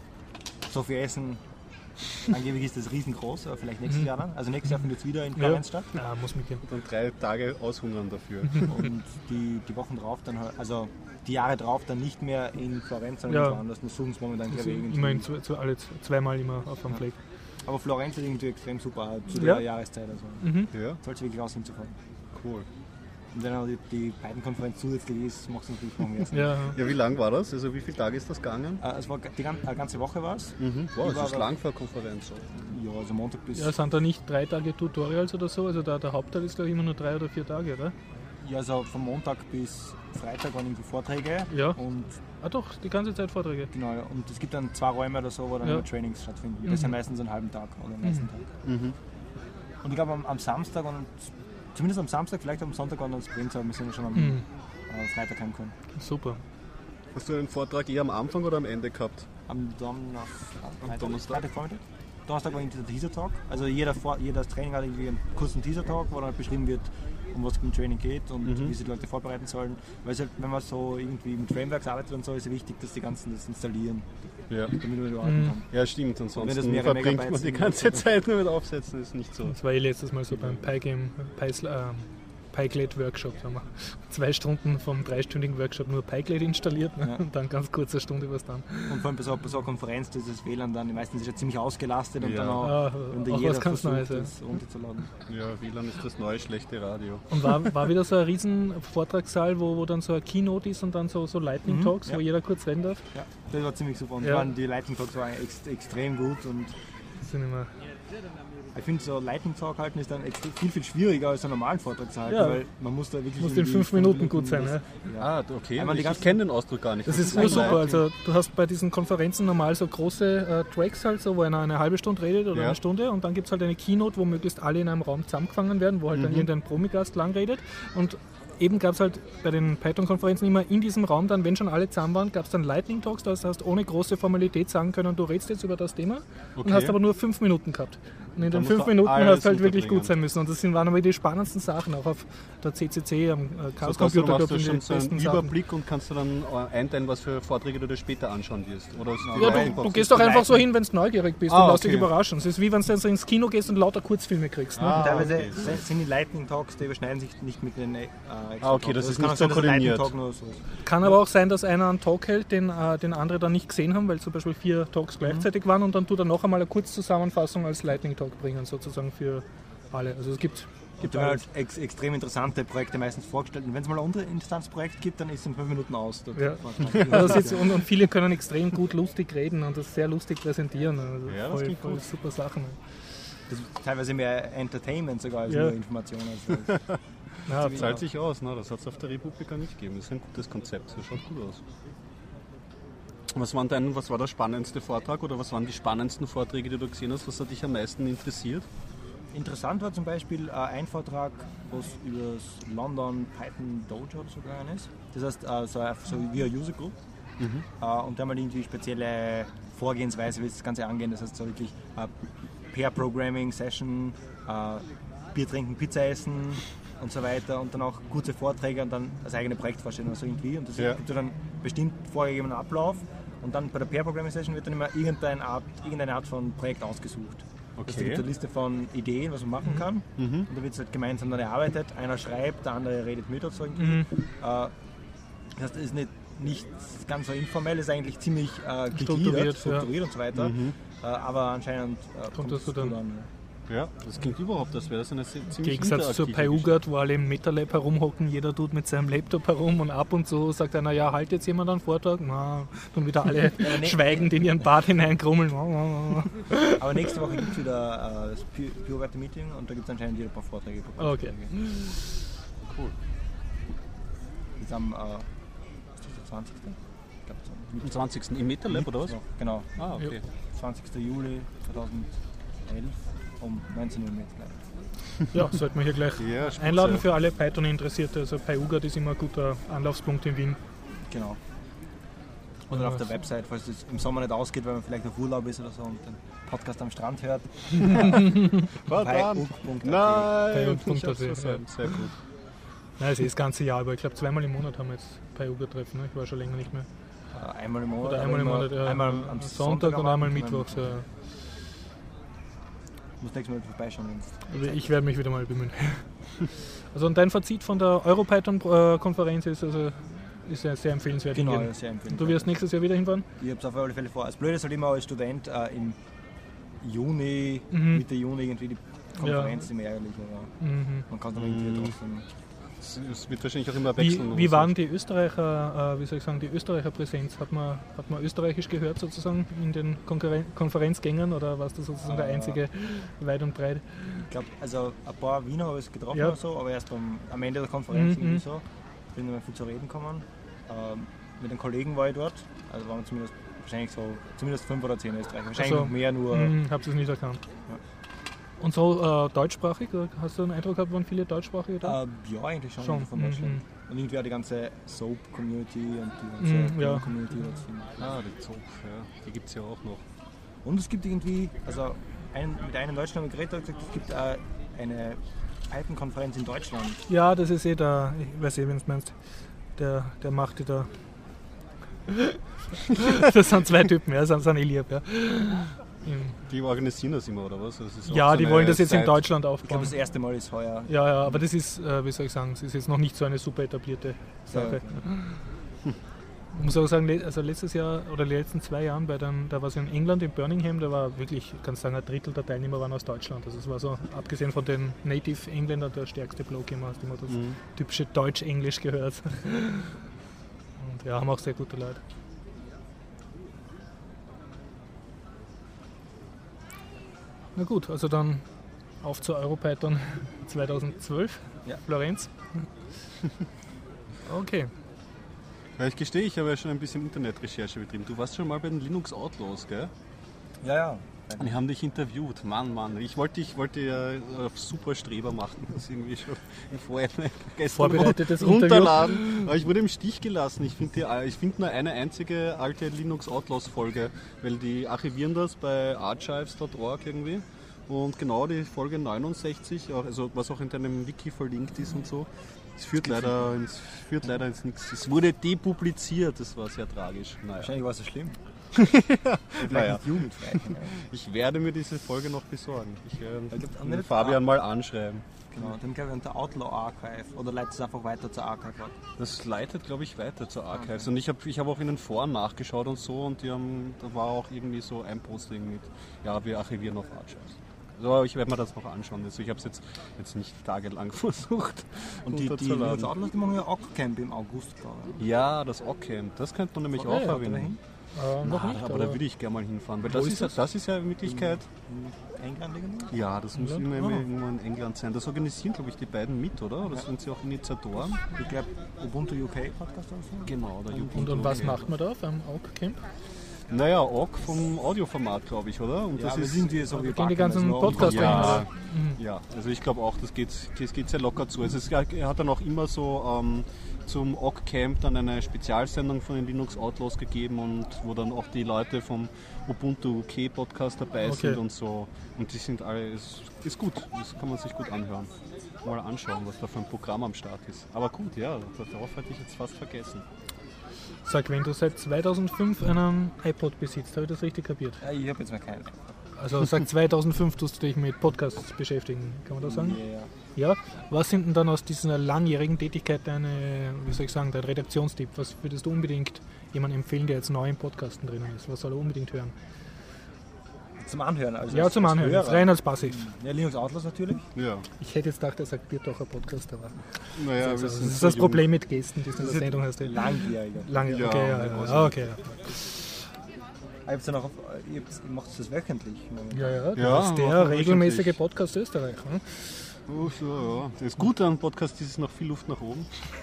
Speaker 3: so viel Essen, angeblich ist das riesengroß, aber vielleicht nächstes Jahr dann. Also nächstes Jahr findet es wieder in Florenz statt.
Speaker 1: Ja, muss mitgehen.
Speaker 2: Und dann drei Tage aushungern dafür.
Speaker 3: Und die, die Wochen drauf dann, halt- also die Jahre drauf dann nicht mehr in Florenz, sondern
Speaker 1: Ja.
Speaker 3: irgendwo anders. Nur suchen es momentan,
Speaker 1: Also
Speaker 3: glaube ich, irgendwie.
Speaker 1: immer in zwei, zwei, alle z- zweimal immer auf einem Fleck.
Speaker 3: Aber Florenz ist irgendwie extrem super zu
Speaker 1: Ja.
Speaker 3: der Jahreszeit. Also
Speaker 1: Mhm.
Speaker 2: Ja,
Speaker 3: sollte es wirklich aus hinzufahren.
Speaker 2: cool.
Speaker 3: Und wenn auch die, die beiden Konferenz zusätzlich ist, macht es natürlich noch mehr Sinn.
Speaker 1: Ja,
Speaker 2: Ja, wie lang war das? Also wie viele Tage ist das gegangen?
Speaker 3: Äh, es war die gan- eine ganze Woche war es.
Speaker 2: Mhm. Wow, das
Speaker 3: Über-
Speaker 2: ist lang für eine Konferenz.
Speaker 3: Ja, also Montag bis.
Speaker 1: ja, sind da nicht drei Tage Tutorials oder so? Also da, der Hauptteil ist glaube ich immer nur drei oder vier Tage, oder?
Speaker 3: Ja, also von Montag bis Freitag waren irgendwie Vorträge.
Speaker 1: Ja.
Speaker 3: Und
Speaker 1: Ah doch, die ganze Zeit Vorträge.
Speaker 3: genau, und es gibt dann zwei Räume oder so, wo dann
Speaker 1: Ja.
Speaker 3: immer Trainings stattfinden.
Speaker 1: Mhm.
Speaker 3: Das sind meistens einen halben Tag oder den nächsten Tag.
Speaker 2: Mhm.
Speaker 3: Und ich glaube am, am Samstag und zumindest am Samstag, vielleicht am Sonntag waren dann Sprints, aber wir sind ja schon am
Speaker 1: Mhm.
Speaker 3: äh, Freitag heimgekommen.
Speaker 1: Super.
Speaker 2: Hast du einen Vortrag eher am Anfang oder am Ende gehabt?
Speaker 3: Am Donnerstag, Freitag,
Speaker 2: Donnerstag?
Speaker 3: Freitag Vormittag. Donnerstag war irgendwie der Teaser-Talk. Also jeder, Vor- jedes Training hat irgendwie einen kurzen Teaser-Talk, wo dann halt beschrieben wird, um was im Training geht und
Speaker 2: Mhm.
Speaker 3: wie sich die Leute vorbereiten sollen. Weil es halt, wenn man so irgendwie mit Frameworks arbeitet und so, ist es wichtig, dass die ganzen das installieren,
Speaker 2: Ja.
Speaker 3: damit man überarbeiten
Speaker 1: Mhm.
Speaker 3: kann.
Speaker 2: Ja, stimmt.
Speaker 3: Wenn das
Speaker 2: Ansonsten
Speaker 3: mehrere
Speaker 2: verbringt
Speaker 3: Megabytes
Speaker 2: man die
Speaker 3: sind,
Speaker 2: ganze
Speaker 3: dann-
Speaker 2: Zeit nur mit Aufsetzen, ist nicht so.
Speaker 1: Das war eh letztes Mal so beim Pygame, PySla- äh, PyGlade Workshop. Da haben wir zwei Stunden vom dreistündigen Workshop nur PyGlade installiert ne?
Speaker 3: Ja.
Speaker 1: und dann ganz kurze Stunde was dann.
Speaker 3: Und vor allem bei so, bei so einer Konferenz, das ist das W L A N dann meistens ist ja ziemlich ausgelastet und
Speaker 2: Ja.
Speaker 3: dann auch,
Speaker 1: Ah,
Speaker 3: wenn da
Speaker 1: auch
Speaker 3: jeder
Speaker 1: was ganz
Speaker 3: versucht,
Speaker 1: Neues. Ja.
Speaker 3: das runterzuladen.
Speaker 2: Ja, W L A N ist das neue schlechte Radio.
Speaker 1: Und war, war wieder so ein riesen Vortragssaal, wo, wo dann so ein Keynote ist und dann so, so Lightning
Speaker 3: Mhm,
Speaker 1: Talks,
Speaker 3: ja.
Speaker 1: wo jeder kurz reden darf.
Speaker 3: Ja, das war ziemlich super und
Speaker 1: Ja.
Speaker 3: waren die Lightning Talks waren ex extrem gut und
Speaker 1: Das sind immer,
Speaker 3: ich finde so Lightning Talk halten ist dann extrem, viel, viel schwieriger als einen normalen Vortrag zu halten,
Speaker 1: Ja.
Speaker 3: weil man muss da wirklich
Speaker 1: muss in
Speaker 3: irgendwie
Speaker 1: fünf Minuten gut sein.
Speaker 3: das-
Speaker 1: Ja.
Speaker 2: Ah, okay.
Speaker 3: Einmal die
Speaker 2: Ich, ich
Speaker 3: ganzen-
Speaker 2: kenne den Ausdruck gar nicht.
Speaker 1: Das ist
Speaker 2: ein
Speaker 1: ursuper.
Speaker 2: Lightning.
Speaker 1: Also du hast bei diesen Konferenzen normal so große äh, Tracks halt, so, wo einer eine halbe Stunde redet oder
Speaker 2: Ja.
Speaker 1: eine Stunde und dann gibt es halt eine Keynote, wo möglichst alle in einem Raum zusammengefangen werden, wo halt dann
Speaker 2: Mhm.
Speaker 1: irgendein Promigast lang redet und eben gab es halt bei den Python-Konferenzen immer in diesem Raum dann, wenn schon alle zusammen waren, gab es dann Lightning Talks, das heißt ohne große Formalität sagen können, du redest jetzt über das Thema okay. und hast aber nur fünf Minuten gehabt. Und in den fünf Minuten hast du halt wirklich gut sein müssen. Und das sind, waren aber die spannendsten Sachen, auch auf der C C C, am Chaos
Speaker 2: so,
Speaker 1: Computer
Speaker 2: Club. Du hast schon so einen Überblick
Speaker 1: Sachen.
Speaker 2: Und kannst du dann einteilen, was für Vorträge du dir später anschauen wirst. Oder
Speaker 1: ja, du, du gehst doch einfach so hin, wenn du neugierig bist
Speaker 2: ah,
Speaker 1: und lass
Speaker 2: okay.
Speaker 1: dich überraschen. Es ist wie wenn du ins Kino gehst und lauter Kurzfilme kriegst. Ne?
Speaker 3: Ah, teilweise okay. sind die Lightning Talks, die überschneiden sich nicht mit den äh,
Speaker 2: ah, okay, das, das ist nicht so koordiniert. So
Speaker 1: Kann aber auch sein, dass einer einen Talk hält, den, äh, den andere dann nicht gesehen haben, weil zum Beispiel vier Talks gleichzeitig mhm. waren und dann tut er noch einmal eine Kurzzusammenfassung als Lightning Talk bringen, sozusagen für alle. Also es gibt, gibt
Speaker 3: da halt ex extrem interessante Projekte meistens vorgestellt und wenn es mal ein interessantes Projekt gibt, dann ist es in fünf Minuten aus.
Speaker 1: Ja. Also jetzt, und, und viele können extrem gut lustig reden und das sehr lustig präsentieren. Also
Speaker 2: ja,
Speaker 1: voll,
Speaker 2: das
Speaker 1: voll
Speaker 2: gut.
Speaker 1: super Sachen.
Speaker 3: Das ist teilweise mehr Entertainment sogar als ja. nur Information. Also
Speaker 2: ja, das zahlt sich aus, ne? Das hat es auf der Republika nicht gegeben. Das ist ein gutes Konzept, das schaut gut aus. Was, waren dein, was war der spannendste Vortrag oder was waren die spannendsten Vorträge, die du gesehen hast? Was hat dich am meisten interessiert?
Speaker 3: Interessant war zum Beispiel äh, ein Vortrag, was über das London Python Dojo oder so gegangen ist. Das heißt, äh, so, so wie eine User Group. Mhm. Äh, und da haben wir irgendwie spezielle Vorgehensweise, wie das Ganze angehen. Das heißt, so wirklich äh, Pair-Programming, Session, äh, Bier trinken, Pizza essen und so weiter. Und dann auch kurze Vorträge und dann das eigene Projekt vorstellen. Also irgendwie. Und das ja. gibt dann bestimmt vorgegebenen Ablauf. Und dann bei der Pair-Programming-Session wird dann immer irgendeine Art, irgendeine Art von Projekt ausgesucht. Okay. Also da gibt es eine Liste von Ideen, was man machen mhm. kann. Mhm. Und da wird es halt gemeinsam dann erarbeitet. Einer schreibt, der andere redet mit oder so irgendwie. Mhm. Äh, das heißt, es ist nicht, nicht ganz so informell, es ist eigentlich ziemlich äh, strukturiert, strukturiert ja. und so weiter. Mhm. Äh, aber anscheinend äh, kommt das gut an.
Speaker 2: Ja, das klingt überhaupt, das wäre das eine ziemlich
Speaker 1: Im Gegensatz zur PyUGAT, wo alle im MetaLab herumhocken, jeder tut mit seinem Laptop herum und ab und zu sagt einer, ja, halt jetzt jemand einen Vortrag? Na, dann wieder alle schweigend in ihren Bad hineinkrummeln.
Speaker 3: Aber nächste Woche gibt es wieder äh, das PyUGAT Meeting und da gibt es anscheinend wieder ein paar Vorträge. Ein paar
Speaker 1: okay.
Speaker 2: Cool.
Speaker 3: Jetzt am äh, zwanzigsten Ich glaub, so
Speaker 2: am zwanzigsten im MetaLab oder was?
Speaker 3: Genau.
Speaker 2: Ah, okay.
Speaker 3: zwanzigsten Juli zweitausendelf um neunzehn Uhr mit.
Speaker 1: Ja, sollten wir hier gleich ja, einladen für alle Python-Interessierte. Also PyUGAT ist immer ein guter Anlaufspunkt in Wien.
Speaker 3: Genau. Oder ja, auf der Website, falls es im Sommer nicht ausgeht, weil man vielleicht auf Urlaub ist oder so und den Podcast am Strand hört.
Speaker 2: Verdammt! Nein!
Speaker 1: Sehr gut. Nein, es ist das ganze Jahr, aber ich glaube zweimal im Monat haben wir jetzt PyUGAT-Treffen. Ne? Ich war schon länger nicht mehr.
Speaker 3: Äh, einmal im Monat?
Speaker 1: Oder einmal im Monat, ja.
Speaker 3: Einmal
Speaker 1: am, am Sonntag, Sonntag und einmal mittwochs. Ja.
Speaker 3: Ich muss nächstes Mal vorbeischauen.
Speaker 1: Ich werde mich wieder mal bemühen. Also und dein Fazit von der EuroPython-Konferenz ist also ist ja sehr empfehlenswert.
Speaker 3: Genau, ja, sehr empfehlenswert.
Speaker 1: Du wirst nächstes Jahr wieder hinfahren?
Speaker 3: Ich habe es auf alle Fälle vor. Das Blöde ist halt immer als Student äh, im Juni, mhm. Mitte Juni irgendwie die Konferenz ja. immer ärgerlich. Aber mhm. man kann dann irgendwie trotzdem...
Speaker 2: Es wird wahrscheinlich auch immer wechseln.
Speaker 1: Wie, wie waren die Österreicher, äh, wie soll ich sagen, die Österreicher Präsenz? Hat man, hat man Österreichisch gehört sozusagen in den Konkurren Konferenzgängern oder warst du sozusagen äh, der einzige weit und breit?
Speaker 3: Ich glaube, also ein paar Wiener habe ich getroffen
Speaker 1: ja.
Speaker 3: oder so, aber erst beim, am Ende der Konferenz
Speaker 1: mhm.
Speaker 3: irgendwie so. Bin dann mal viel zu reden gekommen. Ähm, mit den Kollegen war ich dort, also waren zumindest wahrscheinlich so, zumindest fünf oder zehn Österreicher. Wahrscheinlich also, noch mehr, nur...
Speaker 1: Mh, hab's es nicht erkannt. Ja. Und so äh, deutschsprachig? Hast du einen Eindruck gehabt, waren viele Deutschsprachige da?
Speaker 3: Äh, ja, eigentlich schon,
Speaker 1: schon.
Speaker 3: von Deutschland.
Speaker 1: Mhm.
Speaker 3: Und irgendwie auch die ganze Soap-Community und die ganze
Speaker 1: mhm, ja.
Speaker 3: Community dazu.
Speaker 2: Ah, die Soap, ja. Die gibt es ja auch noch.
Speaker 3: Und es gibt irgendwie, also ein, mit einem Deutschen haben wir geredet, gesagt, es gibt äh, eine Python-Konferenz in Deutschland.
Speaker 1: Ja, das ist eh der, ich weiß eh, wen du meinst, der, der macht die da. Das sind zwei Typen, ja, das sind Eliab, ja.
Speaker 2: Die organisieren das immer, oder was? Das ist
Speaker 1: ja, die
Speaker 2: so
Speaker 1: wollen das jetzt
Speaker 2: Zeit.
Speaker 1: in Deutschland aufbauen.
Speaker 3: Ich glaube, das erste Mal ist heuer.
Speaker 1: Ja, ja, aber das ist, äh, wie soll ich sagen, es ist jetzt noch nicht so eine super etablierte Sache. Ja. Ich muss auch sagen, also letztes Jahr oder die letzten zwei Jahren, bei den, da war es in England, in Birmingham, da war wirklich, ich kann sagen, ein Drittel der Teilnehmer waren aus Deutschland. Also es war so, abgesehen von den Native Engländern, der stärkste Block immer, hast immer das mhm. typische Deutsch-Englisch gehört. Und ja, haben auch sehr gute Leute. Na gut, also dann auf zur EuroPython zweitausendzwölf,
Speaker 3: ja.
Speaker 1: Florenz. Okay.
Speaker 2: Ja, ich gestehe, ich habe ja schon ein bisschen Internetrecherche betrieben. Du warst schon mal bei den Linux Outlaws, gell?
Speaker 3: Ja, ja.
Speaker 2: Wir haben dich interviewt, Mann, Mann. Ich wollte dich wollte ja auf super Streber machen, das irgendwie schon vorher
Speaker 1: vorbereitetes
Speaker 2: runterladen. Interview. Aber ich wurde im Stich gelassen. Ich finde find nur eine einzige alte Linux Outlaws Folge, weil die archivieren das bei archives punkt org irgendwie. Und genau die Folge neunundsechzig, also was auch in deinem Wiki verlinkt ist und so, es führt leider ins, führt leider ins Nichts. Es wurde depubliziert, das war sehr tragisch. Naja.
Speaker 3: Wahrscheinlich war es so schlimm.
Speaker 2: Naja. Ich werde mir diese Folge noch besorgen. Ich werde Fabian mal anschreiben.
Speaker 3: Genau, dann glaube ich unter Outlaw Archive oder leitet es einfach weiter zur Archive.
Speaker 2: Das leitet, glaube ich, weiter zur Archives. Okay. Und ich habe ich hab auch in den Foren nachgeschaut und so und die haben, da war auch irgendwie so ein Posting mit, ja, wir archivieren auf Archives. So, ich werde mir das noch anschauen. Also ich habe es jetzt, jetzt nicht tagelang versucht.
Speaker 3: Und die, die Linux Outlaws, die machen ja Occamp im August, glaube ich.
Speaker 2: Ja, das Occamp, das könnte man nämlich oh, auch ja, verwenden.
Speaker 1: Äh, noch
Speaker 2: Na,
Speaker 1: nicht,
Speaker 2: aber, aber da würde ich gerne mal hinfahren, weil das ist, das? das ist ja in Wirklichkeit...
Speaker 3: In England irgendwo?
Speaker 2: Ja, das muss immer
Speaker 1: oh.
Speaker 2: irgendwo in England sein. Das organisieren, glaube ich, die beiden mit, oder? Oder ja. Sind sie auch Initiatoren?
Speaker 3: Ich glaube, Ubuntu U K Podcast oder so.
Speaker 2: Genau, der
Speaker 1: und, und, und was macht man da beim Occamp?
Speaker 2: Naja, O G vom Audioformat, glaube ich, oder? Und
Speaker 3: ja,
Speaker 2: das ist,
Speaker 3: sind die so wie
Speaker 1: die ganzen Podcasts
Speaker 2: ja, mhm. ja, also ich glaube auch, das geht, das geht sehr locker zu. Also es, er hat dann auch immer so ähm, zum O G-Camp dann eine Spezialsendung von den Linux Outlaws gegeben und wo dann auch die Leute vom Ubuntu U K Podcast dabei okay. sind und so. Und die sind alle, ist, ist gut, das kann man sich gut anhören. Mal anschauen, was da für ein Programm am Start ist. Aber gut, ja, darauf hätte ich jetzt fast vergessen.
Speaker 1: Sag, wenn du seit zweitausendfünf einen iPod besitzt, habe ich das richtig kapiert?
Speaker 3: Ja, ich habe jetzt mal keinen.
Speaker 1: Also seit zweitausendfünf tust du dich mit Podcasts beschäftigen, kann man das sagen? Yeah. Ja. Was sind denn dann aus dieser langjährigen Tätigkeit deine, wie soll ich sagen, dein Redaktionstipp? Was würdest du unbedingt jemandem empfehlen, der jetzt neu im Podcasten drin ist? Was soll er unbedingt hören?
Speaker 3: Zum Anhören? Also
Speaker 1: ja,
Speaker 3: als,
Speaker 1: zum
Speaker 3: als
Speaker 1: Anhören,
Speaker 3: Hörer.
Speaker 1: rein als Passiv.
Speaker 3: Ja, Linux Outlaws natürlich.
Speaker 2: Ja.
Speaker 1: Ich hätte jetzt gedacht, er sagt Biertaucher Podcast, aber
Speaker 2: naja,
Speaker 1: das, ist, das ist das
Speaker 2: jung.
Speaker 1: Problem mit Gästen, die du in der Sendung hast.
Speaker 3: Langjähriger.
Speaker 1: Langjähriger,
Speaker 2: ja,
Speaker 1: okay, ja, ja, ja. okay. Ja.
Speaker 3: Ich hab's ja noch auf, ihr macht das wöchentlich.
Speaker 1: Ja, ja, das
Speaker 2: ja,
Speaker 1: ist der regelmäßige Podcast Österreich. Ne?
Speaker 2: Oh, so, ja. Das Gute an Podcast ist, es noch viel Luft nach oben.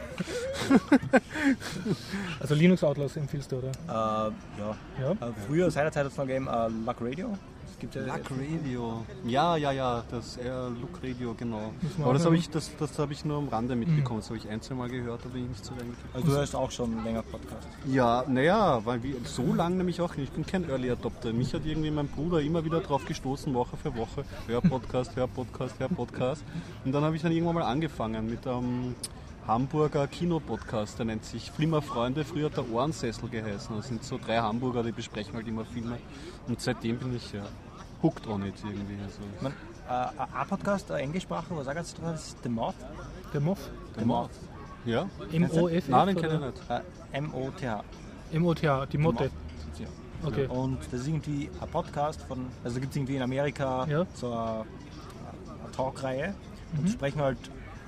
Speaker 1: Also Linux Outlaws empfiehlst du, oder?
Speaker 3: Äh, ja.
Speaker 1: ja.
Speaker 3: Äh, früher, seinerzeit hat es noch gegeben, uh, Luck Radio.
Speaker 2: Gibt ja Luck Radio. Ja, ja, ja, das äh, Luck Radio, genau. Aber das habe ich, das, das hab ich nur am Rande mitbekommen. Mhm. Das habe ich ein, zwei Mal gehört, aber ich nicht so lange gehört.
Speaker 3: Also du hörst auch schon länger Podcast?
Speaker 2: Ja, naja, weil wir, so lange nämlich auch nicht. Ich bin kein Early Adopter. Mich hat irgendwie mein Bruder immer wieder drauf gestoßen, Woche für Woche. Hör Podcast, hör Podcast, hör Podcast. Und dann habe ich dann irgendwann mal angefangen mit einem ähm, Hamburger Kinopodcast, der nennt sich Flimmerfreunde, früher hat der Ohrensessel geheißen. Das sind so drei Hamburger, die besprechen halt immer Filme. Und seitdem bin ich ja hooked on it irgendwie. Also
Speaker 3: Man, äh, ein Podcast, ein englischsprachiger, was sagst du dran? Das ist The Moth.
Speaker 1: The Moth?
Speaker 2: The Moth. Ja?
Speaker 1: M O F F?
Speaker 2: Nein, den kenne ich nicht.
Speaker 3: Äh, M O T H.
Speaker 1: M O T H, die Motte.
Speaker 3: Okay. Und das ist irgendwie ein Podcast von, also gibt es irgendwie in Amerika
Speaker 1: ja.
Speaker 3: so eine, eine Talkreihe
Speaker 1: mhm.
Speaker 3: und sprechen halt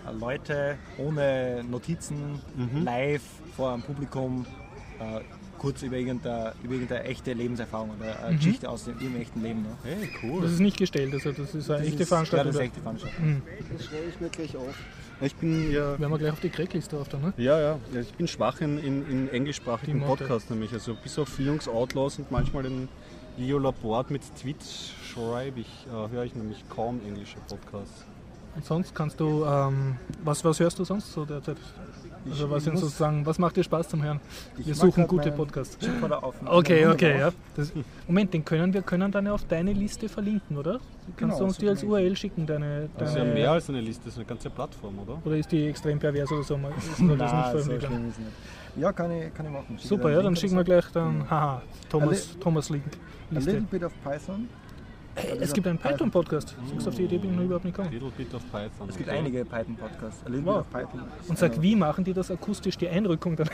Speaker 3: Leute ohne Notizen mhm. live vor einem Publikum äh, kurz über irgendeine, über irgendeine echte Lebenserfahrung oder eine mhm. Geschichte aus dem, ihrem echten Leben. Ne?
Speaker 2: Hey, cool.
Speaker 1: Das ist nicht gestellt, also das ist eine
Speaker 3: das
Speaker 1: echte
Speaker 3: ist,
Speaker 1: Veranstaltung.
Speaker 3: Ja, das ist eine echte Veranstaltung.
Speaker 1: Mhm.
Speaker 3: Das schreibe ich mir gleich auf.
Speaker 2: Ich bin ja.
Speaker 1: Werden wir gleich auf die Crackliste drauf dann, ne?
Speaker 2: Ja, ja. Ich bin schwach in, in, in englischsprachigen Podcasts nämlich. Also bis auf Linux Outlaws und manchmal den Leo Laporte mit Twitch schreibe ich, äh, höre ich nämlich kaum englische Podcasts.
Speaker 1: Und sonst kannst du, ähm, was, was hörst du sonst so derzeit? Also was sind sozusagen, was macht dir Spaß zum Hören? Wir suchen gute Podcasts. Okay, okay, ja. Das, Moment, den können wir können dann auf deine Liste verlinken, oder? Kannst genau, du uns die als U R L schicken, deine, deine...
Speaker 2: Das ist ja mehr als eine Liste, das ist eine ganze Plattform, oder?
Speaker 1: Oder ist die extrem pervers oder so? Ist das
Speaker 3: Nein,
Speaker 1: nicht
Speaker 3: veröffentlicht? So ja, kann ich, kann ich machen. Schicke
Speaker 1: super, ja, dann schicken wir gleich dann, haha, Thomas, Thomas Link.
Speaker 3: Liste. A little bit of Python.
Speaker 1: Hey, es gibt einen Python-Podcast. Auf die Idee bin ich noch überhaupt nicht gekommen.
Speaker 2: Little bit of Python.
Speaker 3: Es gibt okay. einige Python-Podcasts.
Speaker 1: Wow.
Speaker 3: Python.
Speaker 1: Und sag, wie machen die das akustisch, die Einrückung dann?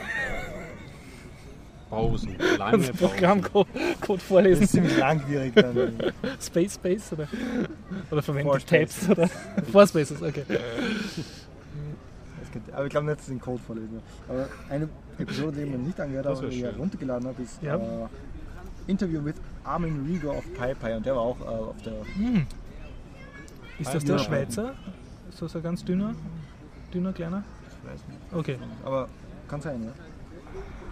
Speaker 2: Pausen, lange Pausen.
Speaker 1: Programmcode vorlesen.
Speaker 3: Das ist ziemlich langwierig dann.
Speaker 1: Space Space oder, oder verwendet Tabs oder Four Spaces, okay.
Speaker 3: Aber ich glaube nicht, dass ich den Code vorlesen. Aber eine Episode, die ich mir nicht angehört habe, die ich runtergeladen habe, ist ja. uh, Interview mit Armin Rieger auf PyPy und der war auch uh, auf der...
Speaker 1: Hm. Ist das der Schweizer? Ist das ein ganz dünner, dünner, kleiner?
Speaker 3: Ich weiß nicht.
Speaker 1: Okay.
Speaker 3: Aber kann sein, ja.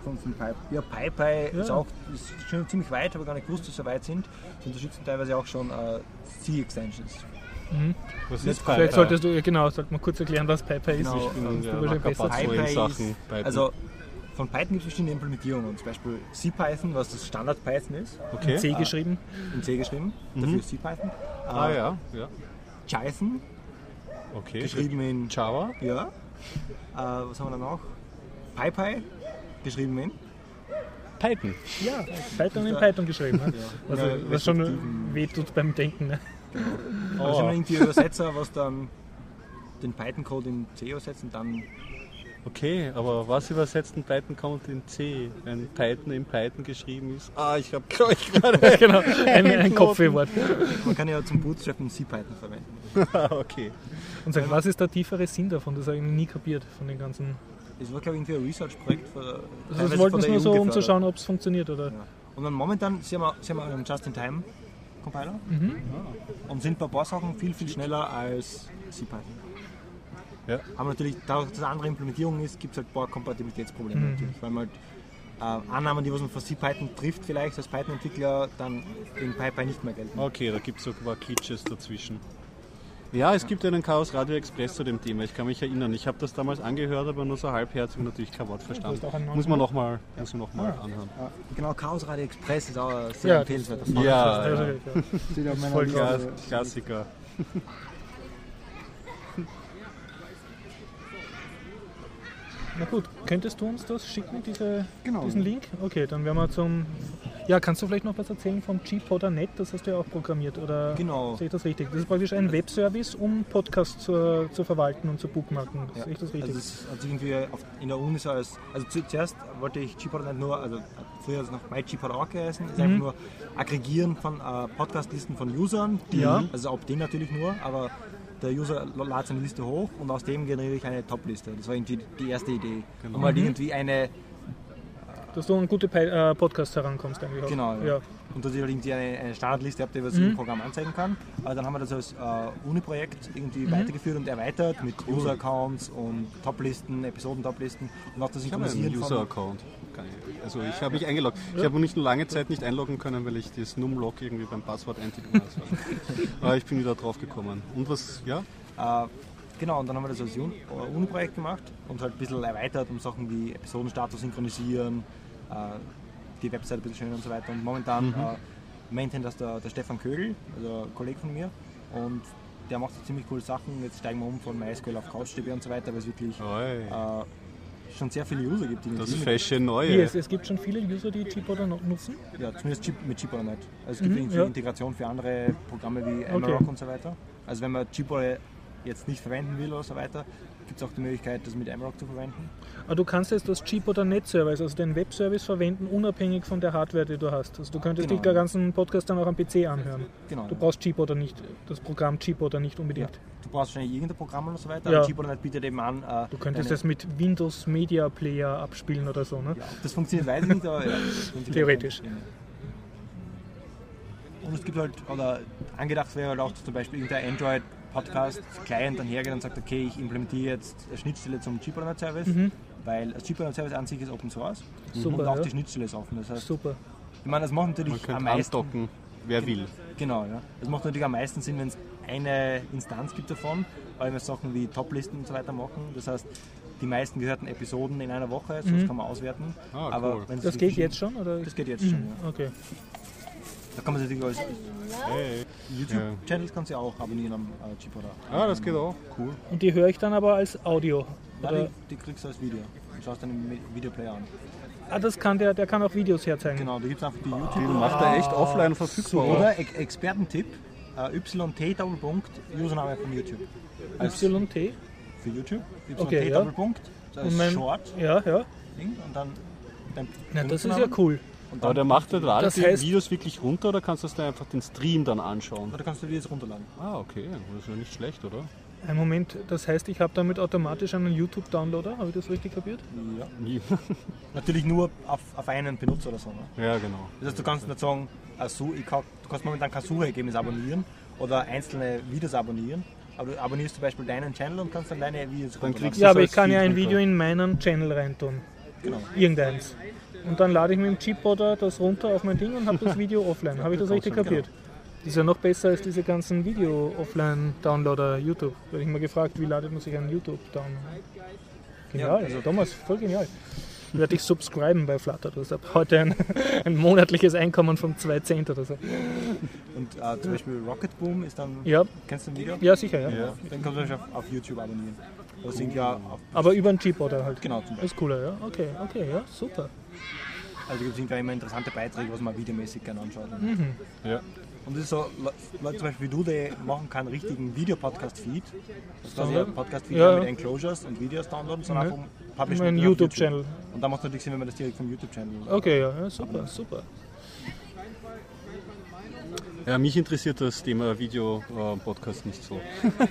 Speaker 3: Von, von Pipe. Ja, PyPy
Speaker 1: Ja.
Speaker 3: ist auch ist schon ziemlich weit, habe gar nicht gewusst, dass sie so weit sind. Sie unterstützen teilweise auch schon äh, C-Extensions.
Speaker 1: Mhm.
Speaker 2: Was
Speaker 1: Jetzt
Speaker 2: ist
Speaker 1: vielleicht
Speaker 2: PyPy?
Speaker 1: solltest du, genau, sollte man kurz erklären, was PyPy ist.
Speaker 3: Genau.
Speaker 1: Ich
Speaker 2: bin
Speaker 1: kannst
Speaker 2: ja
Speaker 1: du wahrscheinlich
Speaker 2: noch
Speaker 1: besser
Speaker 2: ein paar
Speaker 1: erzählen.
Speaker 2: Papier.
Speaker 3: PyPy
Speaker 2: Sachen,
Speaker 3: ist,
Speaker 2: Python.
Speaker 3: also von Python gibt es verschiedene Implementierungen, zum Beispiel CPython, was das Standard Python ist,
Speaker 2: Okay.
Speaker 1: C geschrieben.
Speaker 3: in C geschrieben, dafür ist CPython.
Speaker 2: Ah
Speaker 3: Äh,
Speaker 2: ja, ja.
Speaker 3: Python,
Speaker 2: Okay.
Speaker 3: geschrieben in
Speaker 2: Java.
Speaker 3: ja. Äh, was haben wir da noch? PyPy, geschrieben in
Speaker 2: Python.
Speaker 1: Ja, Python in Python geschrieben. Ne? Also,
Speaker 3: Ja,
Speaker 1: was schon
Speaker 3: respektiven-
Speaker 1: weh tut beim Denken. Ne?
Speaker 3: Aber es sind irgendwie Übersetzer, was dann den Python-Code in C übersetzt und dann
Speaker 2: Okay, aber was übersetzt ein Python-Code in C, wenn Python in Python geschrieben ist? Ah, ich habe glaube ich gerade...
Speaker 1: Genau, ein, ein Kopfwort.
Speaker 3: man kann ja zum Bootstrappen CPython verwenden.
Speaker 2: Okay.
Speaker 1: Und sag, was ist der tiefere Sinn davon? Das habe ich nie kapiert von den ganzen.
Speaker 3: Das war glaube ich irgendwie ein Research-Projekt. Für,
Speaker 1: Also
Speaker 3: teilweise
Speaker 1: das wollten
Speaker 3: von
Speaker 1: sie
Speaker 3: der
Speaker 1: nur
Speaker 3: E U
Speaker 1: so, um zu
Speaker 3: gefördert.
Speaker 1: schauen, ob es funktioniert, oder?
Speaker 3: Ja. Und dann momentan sie haben wir, sie haben wir einen Just-in-Time-Compiler
Speaker 1: Mhm.
Speaker 3: und sind bei ein paar Sachen viel, viel schneller als CPython.
Speaker 2: Ja.
Speaker 3: Aber natürlich, dadurch, dass es eine andere Implementierung ist, gibt es halt ein paar Kompatibilitätsprobleme
Speaker 1: Mhm.
Speaker 3: natürlich. Weil man halt äh, Annahmen, die was man von CPython trifft, vielleicht als Python-Entwickler, dann in PyPy nicht mehr gelten.
Speaker 2: Okay, da gibt es so ein paar Glitches dazwischen. Ja, es gibt einen Chaos Radio Express zu dem Thema. Ich kann mich erinnern. Ich habe das damals angehört, aber nur so halbherzig und natürlich kein Wort verstanden.
Speaker 1: Du hast auch einen neuen
Speaker 2: Muss man nochmal noch mal
Speaker 1: Ah.
Speaker 2: anhören.
Speaker 3: Äh, genau, Chaos Radio Express ist auch ein sehr
Speaker 1: Ja,
Speaker 3: empfehlenswerter
Speaker 1: das-
Speaker 3: Fall.
Speaker 2: Ja,
Speaker 1: Also,
Speaker 2: ja.
Speaker 1: ja.
Speaker 3: Steht auf meiner
Speaker 1: voll
Speaker 3: Liste.
Speaker 1: klar.
Speaker 2: Klass- Klassiker.
Speaker 1: Na gut, könntest du uns das schicken, diese,
Speaker 3: Genau.
Speaker 1: diesen Link? Okay, dann werden wir zum. Ja, kannst du vielleicht noch was erzählen vom G-Pod Punkt net? Das hast du ja auch programmiert, oder?
Speaker 3: Genau.
Speaker 1: Sehe ich das richtig? Das ist praktisch ein Webservice, um Podcasts zu, zu verwalten und zu bookmarken.
Speaker 3: Ja.
Speaker 1: Sehe ich das richtig?
Speaker 3: Also es hat sich irgendwie auf, in der Uni so als, also zu, zuerst wollte ich G-Pod nicht nur, also früher hat es noch MyGPod auch geheißen, ist
Speaker 1: Mhm.
Speaker 3: einfach nur Aggregieren von äh, Podcastlisten von Usern, die,
Speaker 1: Ja.
Speaker 3: also ob den natürlich nur, aber der User lädt seine Liste hoch und aus dem generiere ich eine Top-Liste. Das war irgendwie die erste Idee.
Speaker 2: Genau.
Speaker 3: Um halt
Speaker 1: Mhm.
Speaker 3: irgendwie eine,
Speaker 1: Dass du an gute Pi- äh, Podcasts herankommst eigentlich auch.
Speaker 3: genau, ja.
Speaker 1: Ja.
Speaker 3: Und dass ich halt irgendwie eine, eine Standardliste habe, die was
Speaker 1: Mhm.
Speaker 3: im Programm anzeigen kann. Aber dann haben wir das als äh, Uni-Projekt irgendwie
Speaker 1: Mhm.
Speaker 3: weitergeführt und erweitert mit User-Accounts und Top-Listen, Episoden-Top-Listen und auch das
Speaker 2: Ich habe einen
Speaker 3: Synchronisieren von...
Speaker 2: User-Account. Kann ich- Also ich habe mich eingeloggt. Ich habe nicht nur lange Zeit nicht einloggen können, weil ich das Numlock irgendwie beim Passwort eintippen muss. Aber ich bin wieder drauf gekommen. Und was, ja?
Speaker 3: Äh, genau, und dann haben wir das als Uni- äh, Uni-Projekt gemacht und halt ein bisschen erweitert um Sachen wie Episodenstatus synchronisieren, äh, die Webseite ein bisschen schöner und so weiter. Und momentan
Speaker 2: Mhm.
Speaker 3: äh, maintaint das der, der Stefan Kögel, also ein Kollege von mir. Und der macht so ziemlich coole Sachen. Jetzt steigen wir um von MySQL auf CouchDB und so weiter, weil es wirklich
Speaker 2: Oi.
Speaker 3: äh, schon sehr viele User gibt. Die
Speaker 2: Das
Speaker 3: mit-
Speaker 2: fesche
Speaker 1: Wie,
Speaker 2: Neue.
Speaker 1: es, es gibt schon viele User, die G-Pod nutzen.
Speaker 3: Ja, zumindest Chip, mit Gpod nicht. Also es gibt
Speaker 1: Mhm,
Speaker 3: irgendwie
Speaker 1: ja.
Speaker 3: Integration für andere Programme wie
Speaker 1: Okay.
Speaker 3: Amarok und so weiter. Also wenn man Gpod jetzt nicht verwenden will oder so weiter, gibt es auch die Möglichkeit, das mit Amarok zu verwenden.
Speaker 1: Aber du kannst jetzt das G-Pod Punkt net Service, also den Webservice verwenden, unabhängig von der Hardware, die du hast. Also du könntest
Speaker 3: Genau.
Speaker 1: die ganzen Podcast dann auch am P C anhören.
Speaker 3: Genau.
Speaker 1: Du brauchst G-Pod oder nicht, das Programm G-Pod nicht
Speaker 3: ja.
Speaker 1: unbedingt.
Speaker 3: Du brauchst wahrscheinlich irgendein Programm oder so weiter,
Speaker 1: Ja.
Speaker 3: aber Gpod Punkt net bietet eben an. Äh,
Speaker 1: Du könntest
Speaker 3: deine-
Speaker 1: es mit Windows Media Player abspielen oder so, ne?
Speaker 3: Ja, ob das funktioniert, weiß ich nicht, aber ja.
Speaker 1: Theoretisch.
Speaker 3: Und es gibt halt, oder angedacht wäre halt auch, dass zum Beispiel irgendein Android-Podcast-Client dann hergeht und sagt, okay, ich implementiere jetzt eine Schnittstelle zum Gpod Punkt net Service,
Speaker 1: Mhm.
Speaker 3: weil das Gpod Punkt net Service an sich ist Open Source
Speaker 1: Super,
Speaker 3: und auch
Speaker 1: ja.
Speaker 3: die Schnittstelle ist offen. Das heißt,
Speaker 1: Super.
Speaker 3: ich meine, das macht
Speaker 2: Man
Speaker 3: natürlich am
Speaker 2: könnte
Speaker 3: meisten...
Speaker 2: andocken, wer will.
Speaker 3: Genau, ja. Das macht natürlich am meisten Sinn, wenn es eine Instanz gibt davon, weil wir Sachen wie Toplisten und so weiter machen. Das heißt, die meisten gehörten Episoden in einer Woche, so das
Speaker 1: Mhm.
Speaker 3: kann man auswerten.
Speaker 2: Ah,
Speaker 3: Aber
Speaker 2: cool.
Speaker 3: wenn es
Speaker 1: Das
Speaker 3: die
Speaker 1: geht
Speaker 3: verschiedenen-
Speaker 1: jetzt schon? Oder?
Speaker 3: Das geht jetzt schon,
Speaker 1: Mhm.
Speaker 3: ja.
Speaker 1: Okay.
Speaker 3: Da kann man sich natürlich als
Speaker 2: Hey.
Speaker 3: YouTube-Channels kannst du ja auch abonnieren am äh, Gpod.
Speaker 2: Ah, das geht auch. Cool.
Speaker 1: Und die höre ich dann aber als Audio?
Speaker 3: Ja,
Speaker 1: Oder?
Speaker 3: die, die kriegst du als Video. Du schaust dann im Me- Videoplayer an.
Speaker 1: Ah, das kann der, der kann auch Videos herzeigen.
Speaker 3: Genau, da gibt es einfach die YouTube.
Speaker 2: Den macht er echt offline verfügbar. oder?
Speaker 3: Oder Ex Expertentipp, äh, Y T Doppelpunkt, Username von YouTube. Als
Speaker 1: Y T.
Speaker 3: für YouTube, Y T
Speaker 1: Okay, ja.
Speaker 3: Doppelpunkt, das
Speaker 1: Und
Speaker 3: ist
Speaker 1: mein-
Speaker 3: Short
Speaker 1: Ja, ja.
Speaker 3: Ding und dann dein
Speaker 1: Na, das ist ja
Speaker 3: Benutzernamen.
Speaker 1: cool.
Speaker 3: Und
Speaker 2: Aber
Speaker 3: dann,
Speaker 2: der macht halt alle
Speaker 1: Das
Speaker 2: die
Speaker 1: heißt-
Speaker 2: Videos wirklich runter oder kannst du das da einfach den Stream dann anschauen?
Speaker 3: oder kannst du dir das runterladen.
Speaker 2: Ah, okay. Das ist ja nicht schlecht, oder?
Speaker 1: Ein Moment, das heißt, ich habe damit automatisch einen YouTube-Downloader, habe ich das richtig kapiert?
Speaker 3: Ja.
Speaker 2: Nie.
Speaker 3: Natürlich nur auf, auf einen Benutzer oder so. Ne?
Speaker 2: Ja, genau.
Speaker 3: Das heißt, du kannst nicht sagen, äh, Su- ich kann, du kannst momentan kein Suchergebnis abonnieren oder einzelne Videos abonnieren, aber du abonnierst zum Beispiel deinen Channel und kannst dann deine Videos
Speaker 2: Dann
Speaker 3: runterladen.
Speaker 2: kriegst
Speaker 1: Ja, aber
Speaker 2: als
Speaker 1: ich kann ja
Speaker 2: Feed
Speaker 1: ein Video
Speaker 2: runter.
Speaker 1: in meinen Channel reintun.
Speaker 3: Genau.
Speaker 1: Irgendeins. Und dann lade ich mit dem Chipboarder das runter auf mein Ding und habe das Video offline. Habe ich das richtig kapiert? Genau. Das ist ja noch besser als diese ganzen Video-Offline-Downloader YouTube. Da habe ich mal gefragt, wie ladet man sich einen YouTube-Down? Genial, ja, also damals voll genial. Werde ich subscriben bei Flutter. Das hat heute ein, ein monatliches Einkommen von zwei Cent oder so.
Speaker 3: Und äh, zum Beispiel Rocket Boom ist dann.
Speaker 1: Ja.
Speaker 3: Kennst du ein Video?
Speaker 1: Ja, sicher, ja.
Speaker 3: ja. Dann kannst du dich auf, auf YouTube abonnieren. Das sind ja auf
Speaker 1: Aber über einen Chipboarder halt.
Speaker 3: Genau, zum Beispiel.
Speaker 1: Das ist cooler, ja. Okay, okay, ja, super.
Speaker 3: Also es sind ja immer interessante Beiträge, was man videomäßig gerne anschaut.
Speaker 1: Mhm.
Speaker 2: Ja.
Speaker 3: Und das ist so, Leute zum Beispiel wie du, die machen keinen richtigen Videopodcast-Feed. Das ist quasi ein Podcast-Feed
Speaker 1: ja.
Speaker 3: mit Enclosures und Videos downloaden, sondern
Speaker 1: mhm.
Speaker 3: auch vom Publishen.
Speaker 1: Ein YouTube-Channel. YouTube.
Speaker 3: Und da macht es natürlich Sinn, wenn man das direkt vom YouTube-Channel.
Speaker 1: Okay, ja, ja super, aber super.
Speaker 2: Ja, mich interessiert das Thema Video-Podcast nicht so.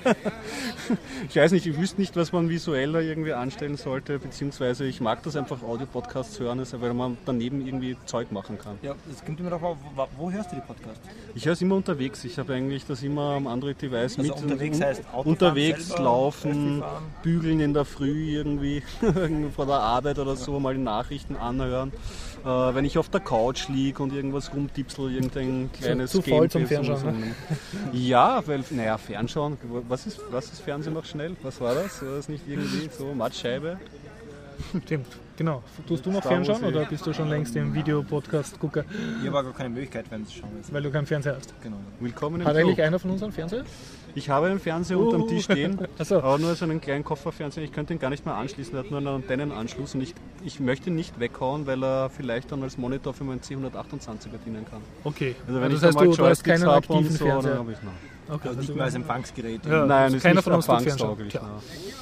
Speaker 2: Ich weiß nicht, ich wüsste nicht, was man visueller irgendwie anstellen sollte, beziehungsweise ich mag das einfach, Audio-Podcasts hören, weil man daneben irgendwie Zeug machen kann.
Speaker 3: Ja, es kommt immer darauf, wo, wo hörst du die Podcasts?
Speaker 2: Ich höre es immer unterwegs. Ich habe eigentlich das immer am Android-Device
Speaker 3: also
Speaker 2: mit.
Speaker 3: Unterwegs
Speaker 2: un
Speaker 3: heißt Autofahren
Speaker 2: unterwegs
Speaker 3: selber,
Speaker 2: laufen, bügeln in der Früh irgendwie vor der Arbeit oder so, mal die Nachrichten anhören. Äh, wenn ich auf der Couch liege und irgendwas rumtipsel, irgendein kleines
Speaker 1: zu
Speaker 2: Game.
Speaker 1: Voll zum Fernschauen, ne?
Speaker 2: Ja, weil, naja, Fernschauen, was ist, was ist Fernsehen noch schnell? Was war das? War das nicht irgendwie so Mattscheibe?
Speaker 1: Stimmt, genau. Tust du noch Fernschauen oder bist du schon längst im Videopodcast-Gucker?
Speaker 3: Ich habe gar keine Möglichkeit, Fernsehen zu schauen.
Speaker 1: Weil du keinen Fernseher hast.
Speaker 3: Genau.
Speaker 2: Willkommen im
Speaker 1: Hat
Speaker 2: Club.
Speaker 1: eigentlich einer von uns einen Fernseher?
Speaker 2: Ich habe einen Fernseher uh. unterm Tisch stehen,
Speaker 1: so.
Speaker 2: aber nur so einen kleinen Kofferfernseher. Ich könnte ihn gar nicht mehr anschließen, er hat nur einen Antennenanschluss und ich, ich möchte ihn nicht weghauen, weil er vielleicht dann als Monitor für meinen C hundertachtundzwanziger dienen kann.
Speaker 1: Okay.
Speaker 2: Also wenn
Speaker 1: das
Speaker 2: ich
Speaker 1: heißt,
Speaker 2: mal
Speaker 1: du, du hast keinen aktiven
Speaker 2: so,
Speaker 1: Fernseher?
Speaker 2: Dann habe ich noch.
Speaker 1: Okay,
Speaker 3: also nicht mehr als Empfangsgerät.
Speaker 2: Ja, Nein,
Speaker 1: also
Speaker 2: ist
Speaker 1: keiner
Speaker 2: nicht
Speaker 1: von uns
Speaker 2: empfangstauglich.
Speaker 1: Ja.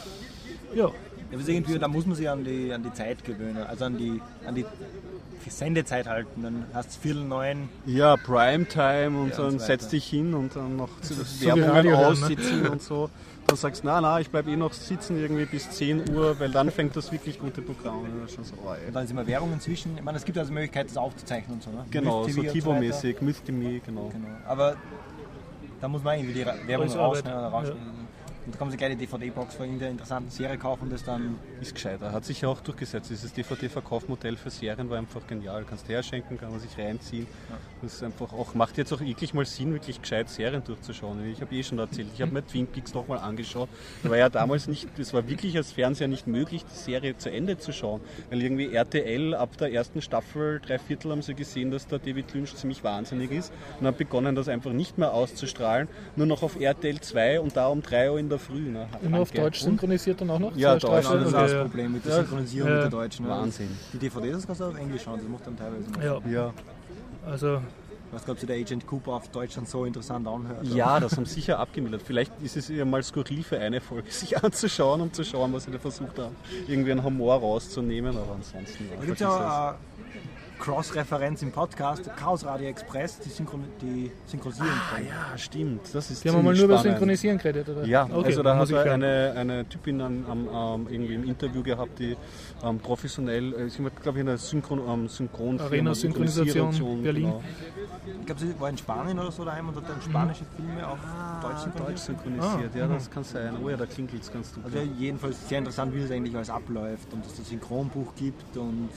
Speaker 1: Ja.
Speaker 3: Ja, irgendwie, da muss man sich an die, an die Zeit gewöhnen, also an die, an die Sendezeit halten. Dann hast du Viertel neun.
Speaker 2: Ja, Primetime und
Speaker 3: ja,
Speaker 2: dann
Speaker 3: und so
Speaker 2: setzt dich hin und dann noch
Speaker 1: so
Speaker 2: Werbungen aussitzen ne? und so. Dann sagst du, na, na, ich bleibe eh noch sitzen irgendwie bis zehn Uhr, weil dann fängt das wirklich gute Programm an. Schon so, oh,
Speaker 3: und dann ist immer Werbung inzwischen. Ich meine, es gibt also die Möglichkeit, das aufzuzeichnen und so. Ne?
Speaker 2: Genau, so Tivo-mäßig, Myth-T-Me, genau.
Speaker 3: genau. Aber da muss man irgendwie die Werbung rausschneiden oder rausschneiden. Und da kann man sich gleich die D V D-Box von irgendeiner interessanten Serie kaufen und das dann...
Speaker 2: Ist gescheiter, hat sich ja auch durchgesetzt. Dieses D V D-Verkaufmodell für Serien war einfach genial. Kannst du herschenken, kann man sich reinziehen. Ja. Das ist einfach auch, macht jetzt auch wirklich mal Sinn, wirklich gescheit Serien durchzuschauen. Ich habe eh schon erzählt, ich habe mir Twin Peaks nochmal angeschaut. Das war ja damals nicht, das war wirklich als Fernseher nicht möglich, die Serie zu Ende zu schauen. Weil irgendwie R T L ab der ersten Staffel, drei Viertel haben sie gesehen, dass der David Lynch ziemlich wahnsinnig ist und haben begonnen, das einfach nicht mehr auszustrahlen. Nur noch auf R T L zwei und da um drei Uhr in der Früh. Ne?
Speaker 1: Und auf Deutsch synchronisiert dann auch noch?
Speaker 2: Ja, Deutsch.
Speaker 3: Das ist auch das Problem mit der Synchronisierung
Speaker 1: ja.
Speaker 3: mit der Deutschen. Ne?
Speaker 2: Wahnsinn.
Speaker 3: Die D V D, das kannst du auf Englisch schauen, das macht dann teilweise noch.
Speaker 1: Ja.
Speaker 2: ja.
Speaker 1: Also...
Speaker 3: Was glaubst du, der Agent Cooper auf Deutschland so interessant anhört?
Speaker 2: Ja, das haben sie sicher abgemildert. Vielleicht ist es ja mal skurril für eine Folge, sich anzuschauen, um zu schauen, was sie da versucht haben, irgendwie einen Humor rauszunehmen, aber ansonsten...
Speaker 3: Da gibt es ja Cross-Referenz im Podcast, Chaos Radio Express, die, Synchron die Synchronisierung.
Speaker 2: Ah, ja, stimmt. Das ist
Speaker 1: die haben wir mal nur
Speaker 2: spannend.
Speaker 1: über Synchronisieren geredet, oder?
Speaker 2: Ja,
Speaker 1: okay,
Speaker 2: also da hat er eine, eine Typin am, am, irgendwie im Interview gehabt, die ähm, professionell, äh, sie hat, glaube ich, eine Synchron, ähm, Synchron
Speaker 1: Arena Synchronisation Berlin.
Speaker 2: Genau.
Speaker 3: Ich glaube, sie war in Spanien oder so daheim und hat dann spanische Filme auf
Speaker 2: ah,
Speaker 3: Deutsch synchronisiert.
Speaker 2: Deutsch synchronisiert. Ah, ja, das kann sein. Oh ja, da klingelt es ganz gut.
Speaker 3: Also jedenfalls sehr interessant, wie es eigentlich alles abläuft und dass es ein Synchronbuch gibt und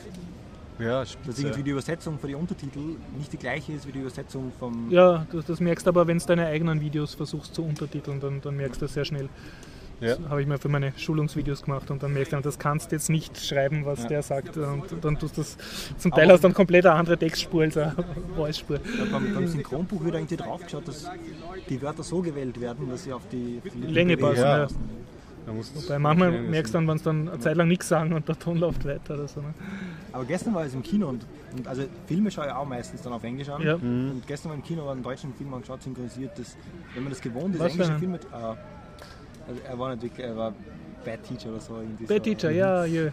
Speaker 2: ja,
Speaker 3: dass irgendwie die Übersetzung für die Untertitel nicht die gleiche ist wie die Übersetzung vom...
Speaker 1: Ja, das, das merkst du aber, wenn du deine eigenen Videos versuchst zu untertiteln, dann, dann merkst du das sehr schnell.
Speaker 2: Ja.
Speaker 1: Das habe ich mir für meine Schulungsvideos gemacht und dann merkst du, das kannst du jetzt nicht schreiben, was ja. der sagt und dann tust du das, zum Teil aber hast du dann komplett eine andere Textspur als eine Voice-Spur.
Speaker 3: Ja, beim, beim Synchronbuch wird eigentlich drauf geschaut, dass die Wörter so gewählt werden, dass sie auf die, auf die
Speaker 1: Länge passen. Ja. Ja. Wobei manchmal merkst du dann, wenn sie dann eine Zeit lang nichts sagen und der Ton läuft weiter oder so. Ne?
Speaker 3: Aber gestern war es im Kino und, und also Filme schaue ich auch meistens dann auf Englisch an. Ja. Mhm. Und gestern war im Kino einen deutschen Film angeschaut, synchronisiert. Das, wenn man das gewohnt ist,
Speaker 1: Was
Speaker 3: englische Filme. Äh, also er war nicht wirklich, er war Bad Teacher oder so.
Speaker 1: Bad
Speaker 3: so.
Speaker 1: Teacher, ja, ja.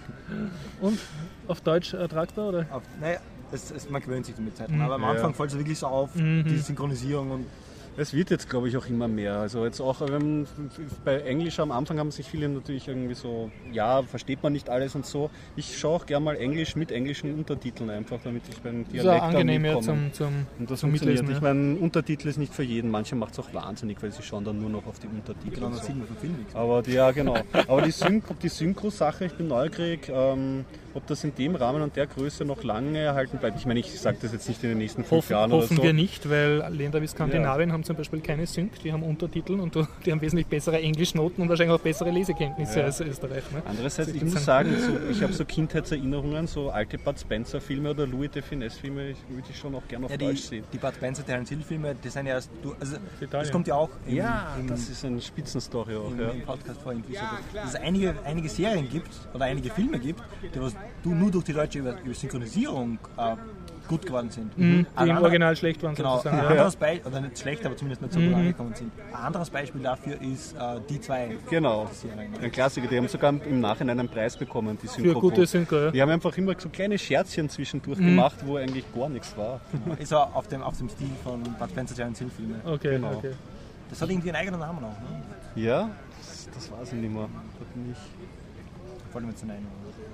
Speaker 1: Und auf Deutsch ertragbar, oder?
Speaker 3: Auf, naja, es, es, man gewöhnt sich damit Zeit. Mhm. Aber am Anfang ja. fällt es wirklich so auf, mhm. die Synchronisierung und
Speaker 2: es wird jetzt, glaube ich, auch immer mehr. Also jetzt auch ähm, bei Englisch am Anfang haben sich viele natürlich irgendwie so, ja, versteht man nicht alles und so. Ich schaue auch gerne mal Englisch mit englischen Untertiteln einfach, damit ich beim Dialekt
Speaker 1: so angenehm ja zum, zum,
Speaker 2: und das
Speaker 1: zum
Speaker 2: funktioniert.
Speaker 1: Mitlesen.
Speaker 2: Ich meine, Untertitel ist nicht für jeden. Manche macht es auch wahnsinnig, weil sie schauen dann nur noch auf die Untertitel.
Speaker 3: Genau, das
Speaker 2: so.
Speaker 3: sieht man vom Film nichts.
Speaker 2: Aber die, ja, genau. Aber die, Synchro, die Synchro-Sache, ich bin neugierig. Ähm, ob das in dem Rahmen und der Größe noch lange erhalten bleibt. Ich meine, ich sage das jetzt nicht in den nächsten fünf
Speaker 1: Hoffen,
Speaker 2: Jahren
Speaker 1: hoffen
Speaker 2: oder so.
Speaker 1: wir nicht, weil Länder wie Skandinavien
Speaker 2: ja.
Speaker 1: haben zum Beispiel keine Sync, die haben Untertitel und die haben wesentlich bessere Englischnoten und wahrscheinlich auch bessere Lesekenntnisse ja. als Österreich. Ne?
Speaker 2: Andererseits, ich muss sagen, so, ich habe so Kindheitserinnerungen, so alte Bud Spencer-Filme oder Louis de Funès-Filme, würde ich schon auch gerne auf
Speaker 3: ja,
Speaker 2: Deutsch
Speaker 3: die,
Speaker 2: sehen.
Speaker 3: Die Bud Spencer, Terence Hill-Filme, die sind ja erst, also das kommt ja auch im,
Speaker 2: ja,
Speaker 3: im,
Speaker 2: das ist eine Spitzenstory auch.
Speaker 3: Im,
Speaker 2: ja.
Speaker 3: im Podcast vor, dass es einige, einige Serien gibt oder einige Filme gibt, die was du nur durch die deutsche Über- Synchronisierung äh, gut geworden sind.
Speaker 1: Mhm, die im andere, Original schlecht waren.
Speaker 3: Genau, ein anderes Beispiel, oder nicht schlecht, aber zumindest nicht so gut mhm. angekommen sind. Ein anderes Beispiel dafür ist äh, die zwei.
Speaker 2: Genau, ein Klassiker, die haben sogar im Nachhinein einen Preis bekommen, die Synchro.
Speaker 1: Für gute Synchro, ja.
Speaker 2: Die haben einfach immer so kleine Scherzchen zwischendurch mhm. gemacht, wo eigentlich gar nichts war.
Speaker 3: Genau. Ist auch auf dem, auf dem Stil von Bud Spencer, Terence Hill Filme.
Speaker 1: Okay, genau. okay.
Speaker 3: Das hat irgendwie einen eigenen Namen auch, ne?
Speaker 2: Ja, das, das weiß ich nicht mehr. Da bin ich...
Speaker 3: Voll mit hinein.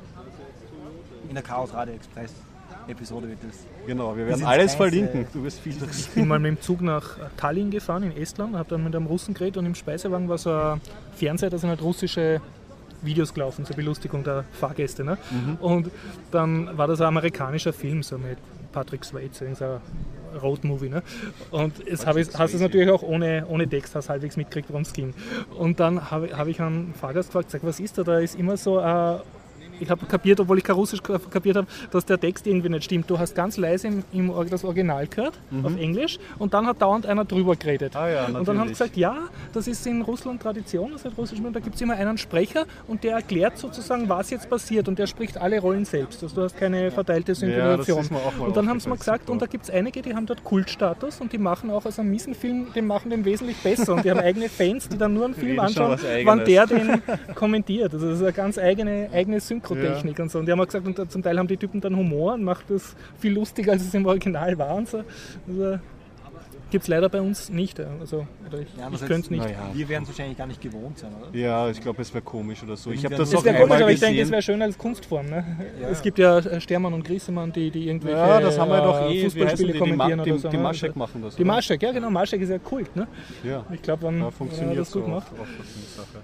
Speaker 3: In der Chaos Radio Express Episode wird das.
Speaker 2: Genau, wir werden alles verlinken. Du wirst viel
Speaker 1: Ich bin mal mit dem Zug nach Tallinn gefahren in Estland, habe dann mit einem Russen geredet und im Speisewagen war so ein Fernseher, da sind halt russische Videos gelaufen zur Belustigung der Fahrgäste. Ne? Mhm. Und dann war das ein amerikanischer Film, so mit Patrick Swayze, so ein Roadmovie. Ne? Und jetzt habe ich, hast du es natürlich auch ohne, ohne Text, hast halbwegs mitgekriegt, worum es ging. Und dann habe hab ich einen Fahrgast gefragt, sag, was ist da? Da ist immer so ein... Ich habe kapiert, obwohl ich kein Russisch kapiert habe, dass der Text irgendwie nicht stimmt. Du hast ganz leise im, im das Original gehört, mhm. auf Englisch, und dann hat dauernd einer drüber geredet.
Speaker 2: Ah ja,
Speaker 1: und dann haben sie gesagt, ja, das ist in Russland Tradition, das hat Russisch, da gibt es immer einen Sprecher und der erklärt sozusagen, was jetzt passiert, und der spricht alle Rollen selbst. Also du hast keine verteilte Synchronisation.
Speaker 2: Ja,
Speaker 1: und dann haben sie mir gesagt, super. Und da gibt es einige, die haben dort Kultstatus und die machen auch aus einem miesen Film, die machen den wesentlich besser und die haben eigene Fans, die dann nur einen Film anschauen, wann der den kommentiert. Also das ist eine ganz eigene, eigene Synchrotechnik. Ja. Und so. Und die haben auch gesagt, und zum Teil haben die Typen dann Humor und macht das viel lustiger, als es im Original war. Und so. Also, gibt es leider bei uns nicht. Also, oder ich,
Speaker 3: ja,
Speaker 1: ich könnte es nicht.
Speaker 3: Ja. Wir werden es wahrscheinlich gar nicht gewohnt sein, oder?
Speaker 2: Ja, ich glaube, es wäre komisch oder so. Ich habe
Speaker 1: das
Speaker 2: das
Speaker 1: auch einmal komisch, aber ich denke, es wäre schön als Kunstform. Ne? Ja. Es gibt ja Stermann und Griesemann, die, die irgendwelche
Speaker 2: ja, das haben wir doch eh,
Speaker 1: Fußballspiele
Speaker 2: die,
Speaker 1: kommentieren
Speaker 2: die,
Speaker 1: oder so.
Speaker 2: Die Maschek machen das.
Speaker 1: Die Maschek, ja genau, Maschek ist ja Kult. Ne?
Speaker 2: Ja.
Speaker 1: Ich glaube, wenn,
Speaker 2: ja, funktioniert
Speaker 1: wenn er das gut
Speaker 2: so
Speaker 1: macht.
Speaker 2: Auf, auf die Sache.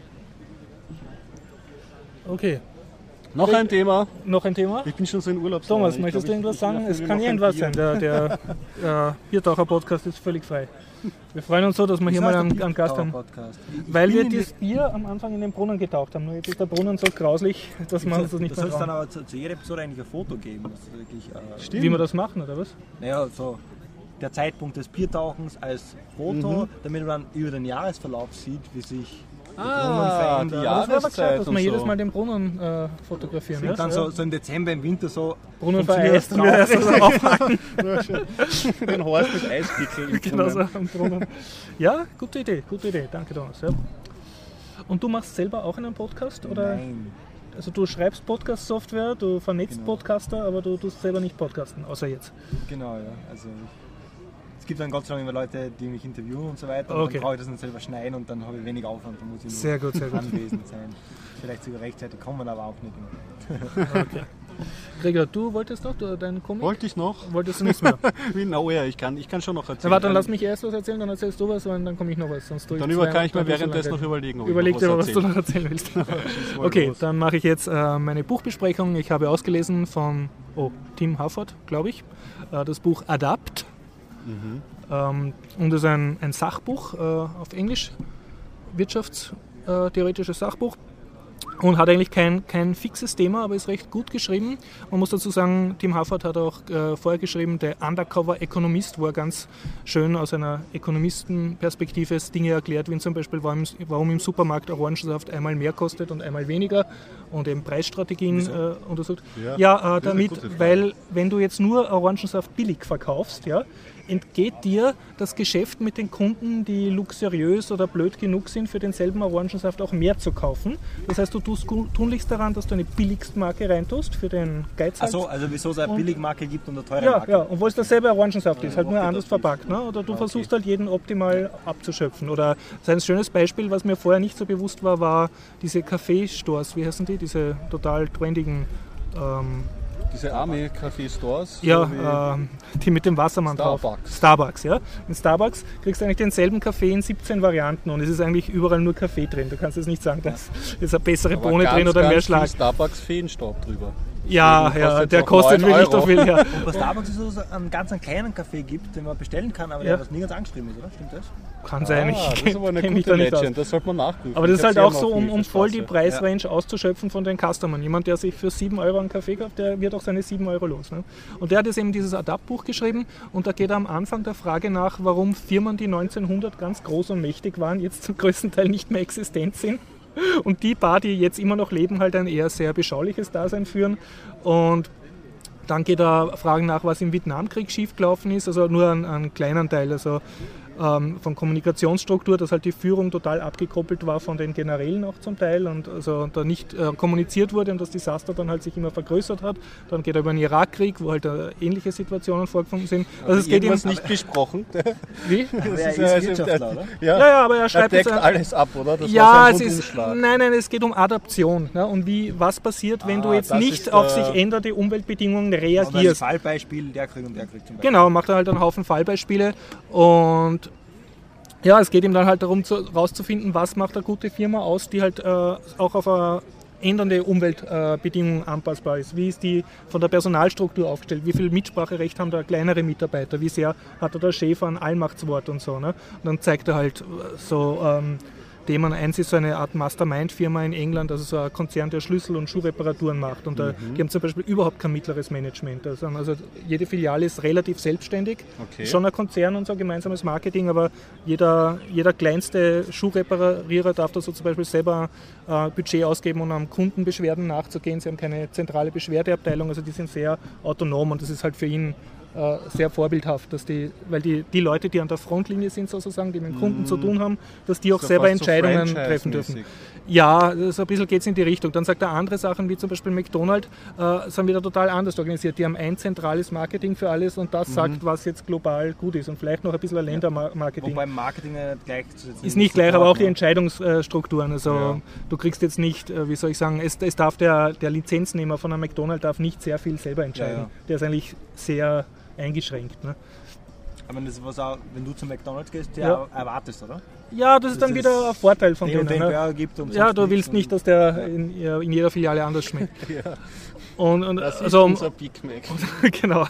Speaker 1: Okay.
Speaker 2: Noch ein Thema.
Speaker 1: Noch ein Thema?
Speaker 2: Ich bin schon so in Urlaub.
Speaker 1: Thomas, ich möchtest glaub, du irgendwas sagen? Es kann irgendwas sein. Der, der äh, Biertaucher-Podcast ist völlig frei. Wir freuen uns so, dass wir hier mal einen, einen Gast haben. Weil wir das Bier am Anfang in den Brunnen getaucht haben. Nur jetzt ist der Brunnen so grauslich, dass man das nicht mehr
Speaker 3: Das soll es dann aber zu, zu jeder Episode eigentlich ein Foto geben. Das wirklich, äh,
Speaker 1: Stimmt. Wie wir das machen, oder was?
Speaker 3: Naja, so der Zeitpunkt des Biertauchens als Foto, mhm. damit man über den Jahresverlauf sieht, wie sich
Speaker 2: Ah, die Jahreszeit,
Speaker 1: dass wir so. jedes Mal den Brunnen äh, fotografieren.
Speaker 3: Ja? Dann so, so im Dezember, im Winter so
Speaker 1: Brunnen vereist und wir erst so aufhaken.
Speaker 2: Den Horst mit Eispickel im
Speaker 1: genau so am Brunnen. Ja, gute Idee, gute Idee. Danke, Thomas. Ja. Und du machst selber auch einen Podcast? Oder?
Speaker 3: Nein.
Speaker 1: Also du schreibst Podcast-Software, du vernetzt
Speaker 3: genau.
Speaker 1: Podcaster, aber du tust selber nicht podcasten, außer jetzt.
Speaker 3: Genau, ja. Also es gibt dann Gott sei Dank immer Leute, die mich interviewen und so weiter. Und
Speaker 1: okay.
Speaker 3: dann brauche ich das dann selber schneiden und dann habe ich wenig Aufwand. Dann muss ich nur
Speaker 1: sehr gut, sehr gut.
Speaker 3: anwesend sein. Vielleicht sogar rechtzeitig kommen, aber auch nicht
Speaker 1: immer. Okay. Gregor, du wolltest noch du, deinen Comic?
Speaker 2: Wollte ich noch.
Speaker 1: Wolltest du nichts mehr?
Speaker 2: Wie no, ja, ich kann, ich kann schon noch erzählen.
Speaker 1: Na, warte, dann lass mich erst was erzählen, dann erzählst du was und dann komme ich noch was. Sonst
Speaker 2: dann über, kann ich mir währenddessen noch überlegen, ob
Speaker 1: Überleg
Speaker 2: ich noch was
Speaker 1: dir, was du noch erzählen willst. Okay, los. Dann mache ich jetzt äh, meine Buchbesprechung. Ich habe ausgelesen von oh, Tim Harford, glaube ich, äh, das Buch Adapt. Mhm. Ähm, und das ist ein, ein Sachbuch äh, auf Englisch, wirtschaftstheoretisches Sachbuch. Und hat eigentlich kein, kein fixes Thema, aber ist recht gut geschrieben. Man muss dazu sagen, Tim Harford hat auch äh, vorher geschrieben, der Undercover Economist, wo er ganz schön aus einer Ökonomistenperspektive Dinge erklärt, wie zum Beispiel, warum, warum im Supermarkt Orangensaft einmal mehr kostet und einmal weniger und eben Preisstrategien äh, untersucht. Ja, ja äh, damit, weil wenn du jetzt nur Orangensaft billig verkaufst, ja, entgeht dir das Geschäft mit den Kunden, die luxuriös oder blöd genug sind, für denselben Orangensaft auch mehr zu kaufen. Das heißt, du tust tunlichst daran, dass du eine Billigstmarke reintust für den Geiz.
Speaker 3: Achso, also wieso es eine Billigmarke gibt und eine teure
Speaker 1: ja,
Speaker 3: Marke?
Speaker 1: Ja, obwohl es derselbe Orangensaft ist, halt nur anders verpackt. Ne? Oder du okay. versuchst halt jeden optimal abzuschöpfen. Oder ein schönes Beispiel, was mir vorher nicht so bewusst war, war diese Kaffeestores, wie heißen die? Diese total trendigen... Ähm,
Speaker 2: Diese Army-Café-Stores?
Speaker 1: Ja, äh, die mit dem Wassermann
Speaker 2: Starbucks.
Speaker 1: drauf. Starbucks, ja. In Starbucks kriegst du eigentlich denselben Kaffee in siebzehn Varianten und es ist eigentlich überall nur Kaffee drin. Du kannst jetzt nicht sagen, da ist eine bessere
Speaker 2: aber
Speaker 1: Bohne
Speaker 2: ganz,
Speaker 1: drin oder
Speaker 2: ganz
Speaker 1: mehr Schlag.
Speaker 2: Starbucks Feenstaub drüber.
Speaker 1: Ja, ja, der kostet wirklich so viel. Ja.
Speaker 3: Und bei Starbucks ist es so einen ganz einen kleinen Kaffee gibt, den man bestellen kann, aber ja. der was nirgends angeschrieben ist, oder? Stimmt das?
Speaker 1: Kann sein,
Speaker 2: ah,
Speaker 1: ich
Speaker 2: das ist aber eine gute Legend, das sollte man nachprüfen.
Speaker 1: Aber das ist halt auch so, um, um voll die Preisrange ja. auszuschöpfen von den Customern. Jemand, der sich für sieben Euro einen Kaffee kauft, der wird auch seine sieben Euro los. Ne? Und der hat jetzt eben dieses Adapt-Buch geschrieben und da geht er am Anfang der Frage nach, warum Firmen, die neunzehnhundert ganz groß und mächtig waren, jetzt zum größten Teil nicht mehr existent sind. Und die paar, die jetzt immer noch leben, halt ein eher sehr beschauliches Dasein führen. Und dann geht er Fragen nach, was im Vietnamkrieg schiefgelaufen ist, also nur einen, einen kleinen Teil, also ähm, von Kommunikationsstruktur, dass halt die Führung total abgekoppelt war von den Generälen auch zum Teil und also da nicht äh, kommuniziert wurde und das Desaster dann halt sich immer vergrößert hat. Dann geht er über den Irakkrieg, wo halt äh, ähnliche Situationen vorgekommen sind. Also es geht ihm
Speaker 2: nicht besprochen.
Speaker 1: Wie?
Speaker 3: Aber er ist Wirtschaftler, oder?
Speaker 1: Ja, ja, ja, aber er schreibt
Speaker 2: er deckt
Speaker 1: jetzt, äh,
Speaker 2: alles ab, oder? Das
Speaker 1: ja, es ist, nein, nein, es geht um Adaption, ne? Und wie, was passiert, wenn
Speaker 2: ah,
Speaker 1: du jetzt nicht
Speaker 2: ist,
Speaker 1: auf
Speaker 2: äh,
Speaker 1: sich ändernde Umweltbedingungen reagierst.
Speaker 3: Aber ein Fallbeispiel, der Krieg und der Krieg zum Beispiel.
Speaker 1: Genau, macht er halt einen Haufen Fallbeispiele und ja, es geht ihm dann halt darum, herauszufinden, was macht eine gute Firma aus, die halt äh, auch auf eine ändernde Umweltbedingungen äh, anpassbar ist. Wie ist die von der Personalstruktur aufgestellt? Wie viel Mitspracherecht haben da kleinere Mitarbeiter? Wie sehr hat da der Chef ein Allmachtswort und so. Ne? Und dann zeigt er halt so ähm, Themen. Eins ist so eine Art Mastermind-Firma in England, also so ein Konzern, der Schlüssel- und Schuhreparaturen macht. Und da, mhm. die haben zum Beispiel überhaupt kein mittleres Management. Also, also jede Filiale ist relativ selbstständig. Okay. Schon ein Konzern und so, gemeinsames Marketing, aber jeder, jeder kleinste Schuhreparierer darf da so zum Beispiel selber äh, Budget ausgeben, um am Kundenbeschwerden nachzugehen. Sie haben keine zentrale Beschwerdeabteilung, also die sind sehr autonom und das ist halt für ihn sehr vorbildhaft, dass die, weil die, die Leute, die an der Frontlinie sind sozusagen, die mit dem Kunden mm. zu tun haben, dass die auch so selber Entscheidungen so treffen dürfen. Ja, so ein bisschen geht es in die Richtung. Dann sagt er andere Sachen, wie zum Beispiel McDonald's, äh, sind wieder total anders organisiert. Die haben ein zentrales Marketing für alles und das mhm. sagt, was jetzt global gut ist und vielleicht noch ein bisschen ein Ländermarketing.
Speaker 3: Wobei Marketing nicht gleich
Speaker 1: ist. Ist nicht gleich, aber auch die Entscheidungsstrukturen. Also ja. du kriegst jetzt nicht, wie soll ich sagen, es, es darf der, der Lizenznehmer von einem McDonald's darf nicht sehr viel selber entscheiden. Ja, ja. Der ist eigentlich sehr eingeschränkt. Ne?
Speaker 3: Aber das ist was auch, wenn du zum McDonald's gehst, der ja. erwartest, oder?
Speaker 1: Ja, das ist dann wieder ein Vorteil von denen.
Speaker 3: Den ne? gibt, um
Speaker 1: ja, du willst nicht, dass der in, in jeder Filiale anders schmeckt.
Speaker 2: ja.
Speaker 1: Und, und,
Speaker 2: das ist
Speaker 1: also,
Speaker 2: unser Big Mac.
Speaker 1: Genau.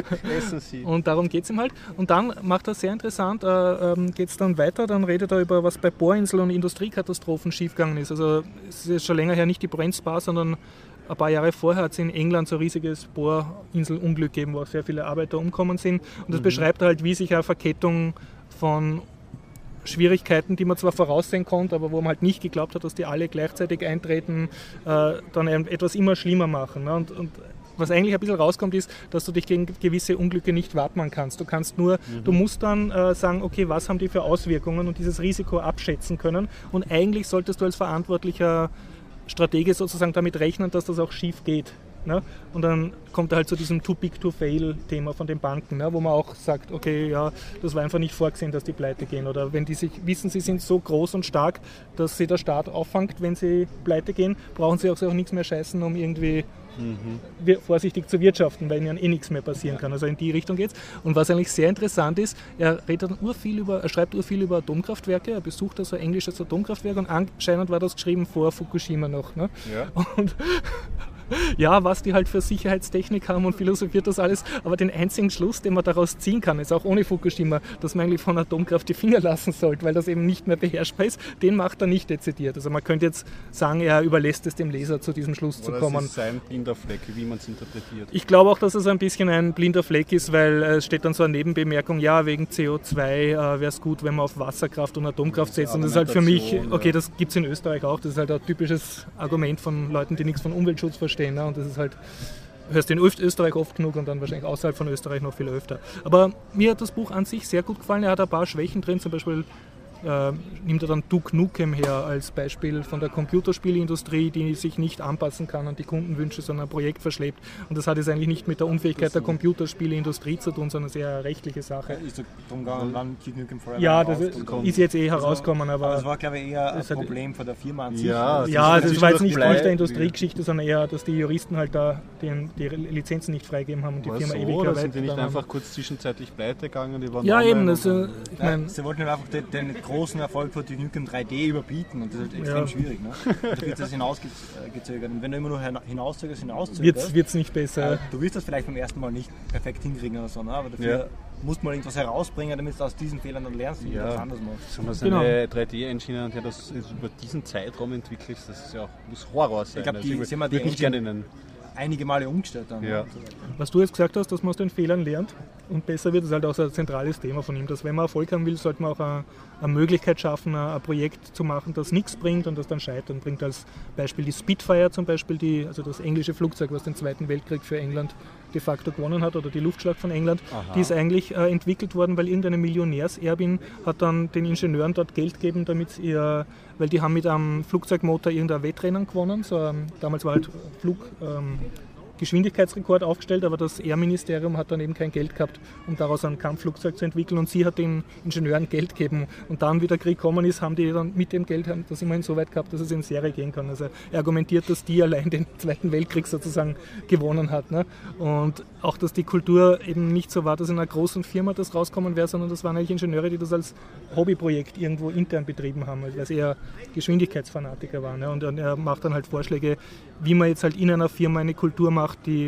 Speaker 1: Und darum geht es ihm halt. Und dann macht er sehr interessant, äh, ähm, geht es dann weiter, dann redet er über, was bei Bohrinseln und Industriekatastrophen schiefgegangen ist. Also es ist schon länger her nicht die Brent Spar, sondern ein paar Jahre vorher hat es in England so ein riesiges Bohrinselunglück gegeben, wo auch sehr viele Arbeiter umgekommen sind. Und das mhm. beschreibt halt, wie sich eine Verkettung von Schwierigkeiten, die man zwar voraussehen konnte, aber wo man halt nicht geglaubt hat, dass die alle gleichzeitig eintreten, äh, dann etwas immer schlimmer machen. Ne? Und, und was eigentlich ein bisschen rauskommt, ist, dass du dich gegen gewisse Unglücke nicht wappnen kannst. Du kannst nur, mhm. du musst dann äh, sagen, okay, was haben die für Auswirkungen und dieses Risiko abschätzen können. Und eigentlich solltest du als verantwortlicher Stratege sozusagen damit rechnen, dass das auch schief geht. Ne? Und dann kommt er halt zu diesem Too-Big-to-Fail-Thema von den Banken, ne? Wo man auch sagt, okay, ja, das war einfach nicht vorgesehen, dass die pleite gehen. Oder wenn die sich wissen, sie sind so groß und stark, dass sie der Staat auffängt, wenn sie pleite gehen, brauchen sie auch, auch nichts mehr scheißen, um irgendwie mhm. vorsichtig zu wirtschaften, weil ihnen eh nichts mehr passieren kann. Also in die Richtung geht's. Und was eigentlich sehr interessant ist, er redet dann urviel über, er schreibt urviel über Atomkraftwerke, er besucht also ein englisches Atomkraftwerk und anscheinend war das geschrieben vor Fukushima noch. Ne?
Speaker 2: Ja.
Speaker 1: Und ja, was die halt für Sicherheitstechnik haben und philosophiert das alles, aber den einzigen Schluss, den man daraus ziehen kann, ist auch ohne Fukushima, dass man eigentlich von Atomkraft die Finger lassen sollte, weil das eben nicht mehr beherrschbar ist, den macht er nicht dezidiert. Also man könnte jetzt sagen, er überlässt es dem Leser, zu diesem Schluss
Speaker 2: Oder
Speaker 1: zu kommen.
Speaker 2: Das ist sein blinder Fleck, wie man es interpretiert.
Speaker 1: Ich glaube auch, dass es ein bisschen ein blinder Fleck ist, weil es steht dann so eine Nebenbemerkung, ja, wegen C O zwei äh, wäre es gut, wenn man auf Wasserkraft und Atomkraft setzt. Und das ist halt für mich, okay, das gibt es in Österreich auch, das ist halt ein typisches Argument von Leuten, die nichts von Umweltschutz verstehen. Ne? Und das ist halt, hörst du in Österreich oft genug und dann wahrscheinlich außerhalb von Österreich noch viel öfter. Aber mir hat das Buch an sich sehr gut gefallen. Er hat ein paar Schwächen drin, zum Beispiel äh, nimmt er dann Duke Nukem her als Beispiel von der Computerspielindustrie, die sich nicht anpassen kann an die Kundenwünsche, sondern ein Projekt verschleppt. Und das hat jetzt eigentlich nicht mit der Unfähigkeit der Computerspieleindustrie zu tun, sondern sehr eine rechtliche Sache.
Speaker 3: Ist der Umgang, wann Duke Nukem Forever
Speaker 1: Ja, das ist, ist jetzt eh herausgekommen. Aber,
Speaker 3: aber das war, glaube ich, eher ein Problem von der Firma an sich.
Speaker 1: Ja, ja das, das war jetzt nicht Grund der Industriegeschichte, sondern eher, dass die Juristen halt da den, die Lizenzen nicht freigegeben haben und die
Speaker 2: war
Speaker 1: Firma
Speaker 2: so,
Speaker 1: ewig
Speaker 2: oder sind die nicht einfach kurz zwischenzeitlich pleite gegangen? Die waren
Speaker 1: ja, eben. Das, ich
Speaker 3: mein, sie wollten einfach den, den großen Erfolg von Duke Nukem drei D überbieten und das ist halt extrem ja. schwierig. Ne? Da wird das hinausgezögert und wenn du immer nur hinauszögerst, hinauszögerst,
Speaker 1: wird es nicht besser.
Speaker 3: Äh, du wirst das vielleicht beim ersten Mal nicht perfekt hinkriegen oder so, ne? Aber dafür ja. musst du mal irgendwas herausbringen, damit du aus diesen Fehlern dann lernst und ja. was anderes machst.
Speaker 2: Wenn man so eine genau. drei D-Engine und ja, das über diesen Zeitraum entwickelt, das ist ja auch, muss Horror sein.
Speaker 3: Ich glaube, die, also, die
Speaker 2: nicht gerne nennen.
Speaker 3: einige Male umgestellt dann.
Speaker 2: Ja.
Speaker 3: Und so
Speaker 1: was du jetzt gesagt hast, dass man aus den Fehlern lernt und besser wird, ist halt auch so ein zentrales Thema von ihm, dass wenn man Erfolg haben will, sollte man auch eine, eine Möglichkeit schaffen, ein Projekt zu machen, das nichts bringt und das dann scheitern bringt. Als Beispiel die Spitfire zum Beispiel, die, also das englische Flugzeug, was den Zweiten Weltkrieg für England de facto gewonnen hat, oder die Luftschlacht von England, Aha. die ist eigentlich äh, entwickelt worden, weil irgendeine Millionärserbin hat dann den Ingenieuren dort Geld gegeben, damit ihr, weil die haben mit einem Flugzeugmotor irgendein Wettrennen gewonnen, so, ähm, damals war halt Flug... Ähm, Geschwindigkeitsrekord aufgestellt, aber das Air-Ministerium hat dann eben kein Geld gehabt, um daraus ein Kampfflugzeug zu entwickeln und sie hat den Ingenieuren Geld gegeben und dann, wie der Krieg gekommen ist, haben die dann mit dem Geld das immerhin so weit gehabt, dass es in Serie gehen kann. Also er argumentiert, dass die allein den Zweiten Weltkrieg sozusagen gewonnen hat. Ne? Und auch, dass die Kultur eben nicht so war, dass in einer großen Firma das rauskommen wäre, sondern das waren eigentlich Ingenieure, die das als Hobbyprojekt irgendwo intern betrieben haben, weil sie eher Geschwindigkeitsfanatiker waren. Ne? Und er macht dann halt Vorschläge, wie man jetzt halt in einer Firma eine Kultur macht, die,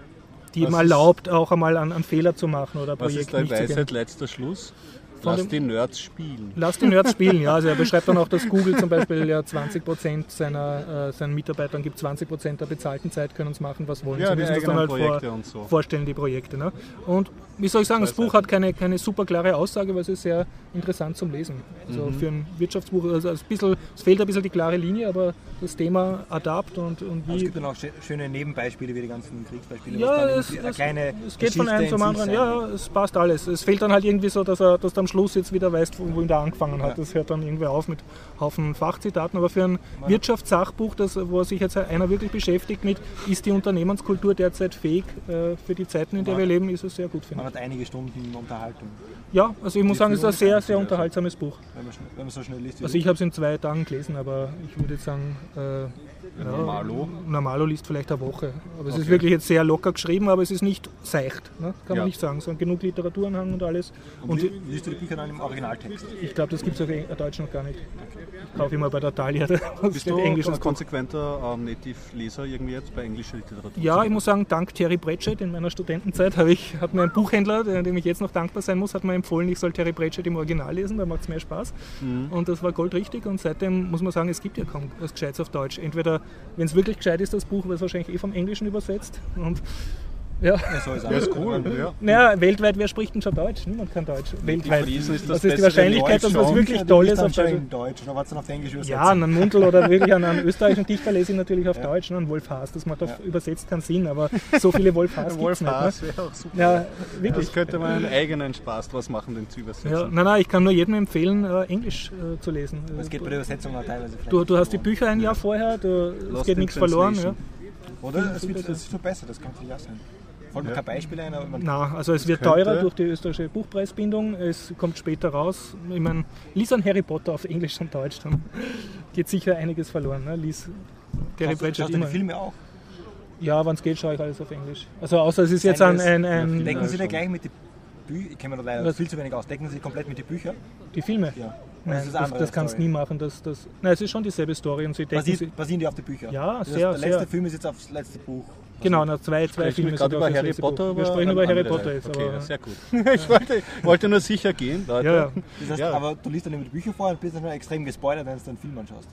Speaker 1: die ihm erlaubt, auch einmal einen, einen Fehler zu machen oder ein
Speaker 2: was
Speaker 1: Projekt
Speaker 2: ist
Speaker 1: nicht
Speaker 2: deine
Speaker 1: zu
Speaker 2: Weisheit, letzter Schluss? Lass die Nerds spielen.
Speaker 1: Lass die Nerds spielen, ja. Also er beschreibt dann auch, dass Google zum Beispiel ja zwanzig Prozent seiner, äh, seinen Mitarbeitern gibt, zwanzig Prozent der bezahlten Zeit können sie machen, was wollen.
Speaker 2: Ja,
Speaker 1: sie müssen das dann halt vor,
Speaker 2: und so.
Speaker 1: vorstellen, die Projekte. Ne? Und wie soll ich sagen, das Buch hat keine, keine super klare Aussage, aber es ist sehr interessant zum Lesen. Also mhm. für ein Wirtschaftsbuch, also ein bisschen, es fehlt ein bisschen die klare Linie, aber das Thema Adapt und, und wie...
Speaker 3: Also es gibt dann auch schöne Nebenbeispiele wie die ganzen Kriegsbeispiele.
Speaker 1: Ja, es, es, es geht von einem zum anderen. Ja, es passt alles. Es fehlt dann halt irgendwie so, dass er, dass du am Schluss jetzt wieder weißt, wo ihn da angefangen hat. Ja. Das hört dann irgendwie auf mit Haufen Fachzitaten. Aber für ein ja. Wirtschaftssachbuch, das, wo sich jetzt einer wirklich beschäftigt mit, ist die Unternehmenskultur derzeit fähig äh, für die Zeiten, in der ja. wir leben, ist es sehr gut, finde ich.
Speaker 3: Man hat einige Stunden Unterhaltung.
Speaker 1: Ja, also ich muss sagen, es ist ein sehr, sehr unterhaltsames Buch.
Speaker 3: Wenn man, wenn man so schnell liest.
Speaker 1: Also ich habe es in zwei Tagen gelesen, aber ich würde jetzt sagen, äh, ja,
Speaker 2: Normalo?
Speaker 1: Normalo liest vielleicht eine Woche. Aber es
Speaker 2: okay.
Speaker 1: ist wirklich jetzt sehr locker geschrieben, aber es ist nicht seicht, ne? Kann
Speaker 2: ja.
Speaker 1: man nicht sagen. Es sind genug Literaturanhang und alles.
Speaker 3: Und, und liest du die Bücher dann im Originaltext?
Speaker 1: Ich glaube, das gibt es auf Deutsch noch gar nicht. Ich kaufe immer bei der Thalia.
Speaker 2: Bist du ein konsequenter ähm, Native-Leser irgendwie jetzt bei englischer Literatur?
Speaker 1: Ja, ich muss sagen, dank Terry Pratchett in meiner Studentenzeit habe ich, hat mir ein Buchhändler, dem ich jetzt noch dankbar sein muss, hat mir empfohlen, ich soll Terry Pratchett im Original lesen, da macht es mehr Spaß. Mhm. Und das war goldrichtig und seitdem muss man sagen, es gibt ja kaum was Gescheites auf Deutsch. Entweder, wenn es wirklich gescheit ist, das Buch, wird es wahrscheinlich eh vom Englischen übersetzt. Und ja,
Speaker 3: ja, so ist cool.
Speaker 1: Ja. Naja, weltweit, wer spricht denn schon Deutsch? Niemand kann Deutsch. Weltweit.
Speaker 2: Ist das,
Speaker 1: das ist die Wahrscheinlichkeit, dass was wirklich
Speaker 3: ja,
Speaker 1: Tolles auf
Speaker 3: Deutsch. In Deutsch. Oder was dann auf Englisch übersetzt?
Speaker 1: Ja, einen Mundl oder wirklich einen, einen österreichischen Dichter lese ich natürlich auf ja. Deutsch, ne? Einen Wolf Haas. Das macht auf
Speaker 3: ja.
Speaker 1: übersetzt keinen Sinn, aber so viele Wolf Haas gibt es nicht.
Speaker 2: Wolf Haas
Speaker 1: ne?
Speaker 2: wäre auch super.
Speaker 1: Ja, wirklich.
Speaker 2: Das könnte man einen eigenen Spaß draus machen, den zu übersetzen.
Speaker 1: Ja, nein, nein, ich kann nur jedem empfehlen, äh, Englisch äh, zu lesen.
Speaker 3: Es geht bei der Übersetzung auch teilweise vielleicht.
Speaker 1: Du, du hast die Bücher ein Jahr vorher, du, es geht nichts verloren. Ja.
Speaker 3: Oder? Es wird, es wird besser, das kann natürlich auch sein. Folgen ja. kein Beispiel ein?
Speaker 1: Nein, also es wird teurer durch die österreichische Buchpreisbindung, es kommt später raus. Ich meine, lies an Harry Potter auf Englisch und Deutsch, dann geht sicher einiges verloren. Ne? Lies
Speaker 3: Terry Pratchett immer. Die Filme auch?
Speaker 1: Ja, wenn es geht, schaue ich alles auf Englisch. Also außer es ist jetzt ein... ein, ein
Speaker 3: Decken Sie da gleich mit den Büchern, ich kenne mir da leider das viel zu wenig aus, decken Sie komplett mit den Büchern?
Speaker 1: Die Filme?
Speaker 3: Ja.
Speaker 1: Nein, das, das, das kannst du nie machen. Das, das, nein, es ist schon dieselbe Story. Und sie
Speaker 3: Basiert, sie, basieren die auf die Bücher?
Speaker 1: Ja,
Speaker 3: das
Speaker 1: sehr,
Speaker 3: heißt, der letzte
Speaker 1: sehr.
Speaker 3: Film ist jetzt aufs letzte Buch.
Speaker 1: Genau, na, zwei, zwei Filme
Speaker 2: sind über Harry Potter.
Speaker 1: Wir sprechen über Harry Potter jetzt.
Speaker 2: Okay,
Speaker 1: aber
Speaker 2: sehr gut. Ich wollte, wollte nur sicher gehen, Leute.
Speaker 1: Ja, ja.
Speaker 3: Das heißt, ja. Aber du liest dann immer die Bücher vor und bist dann extrem gespoilert, wenn du den Film anschaust.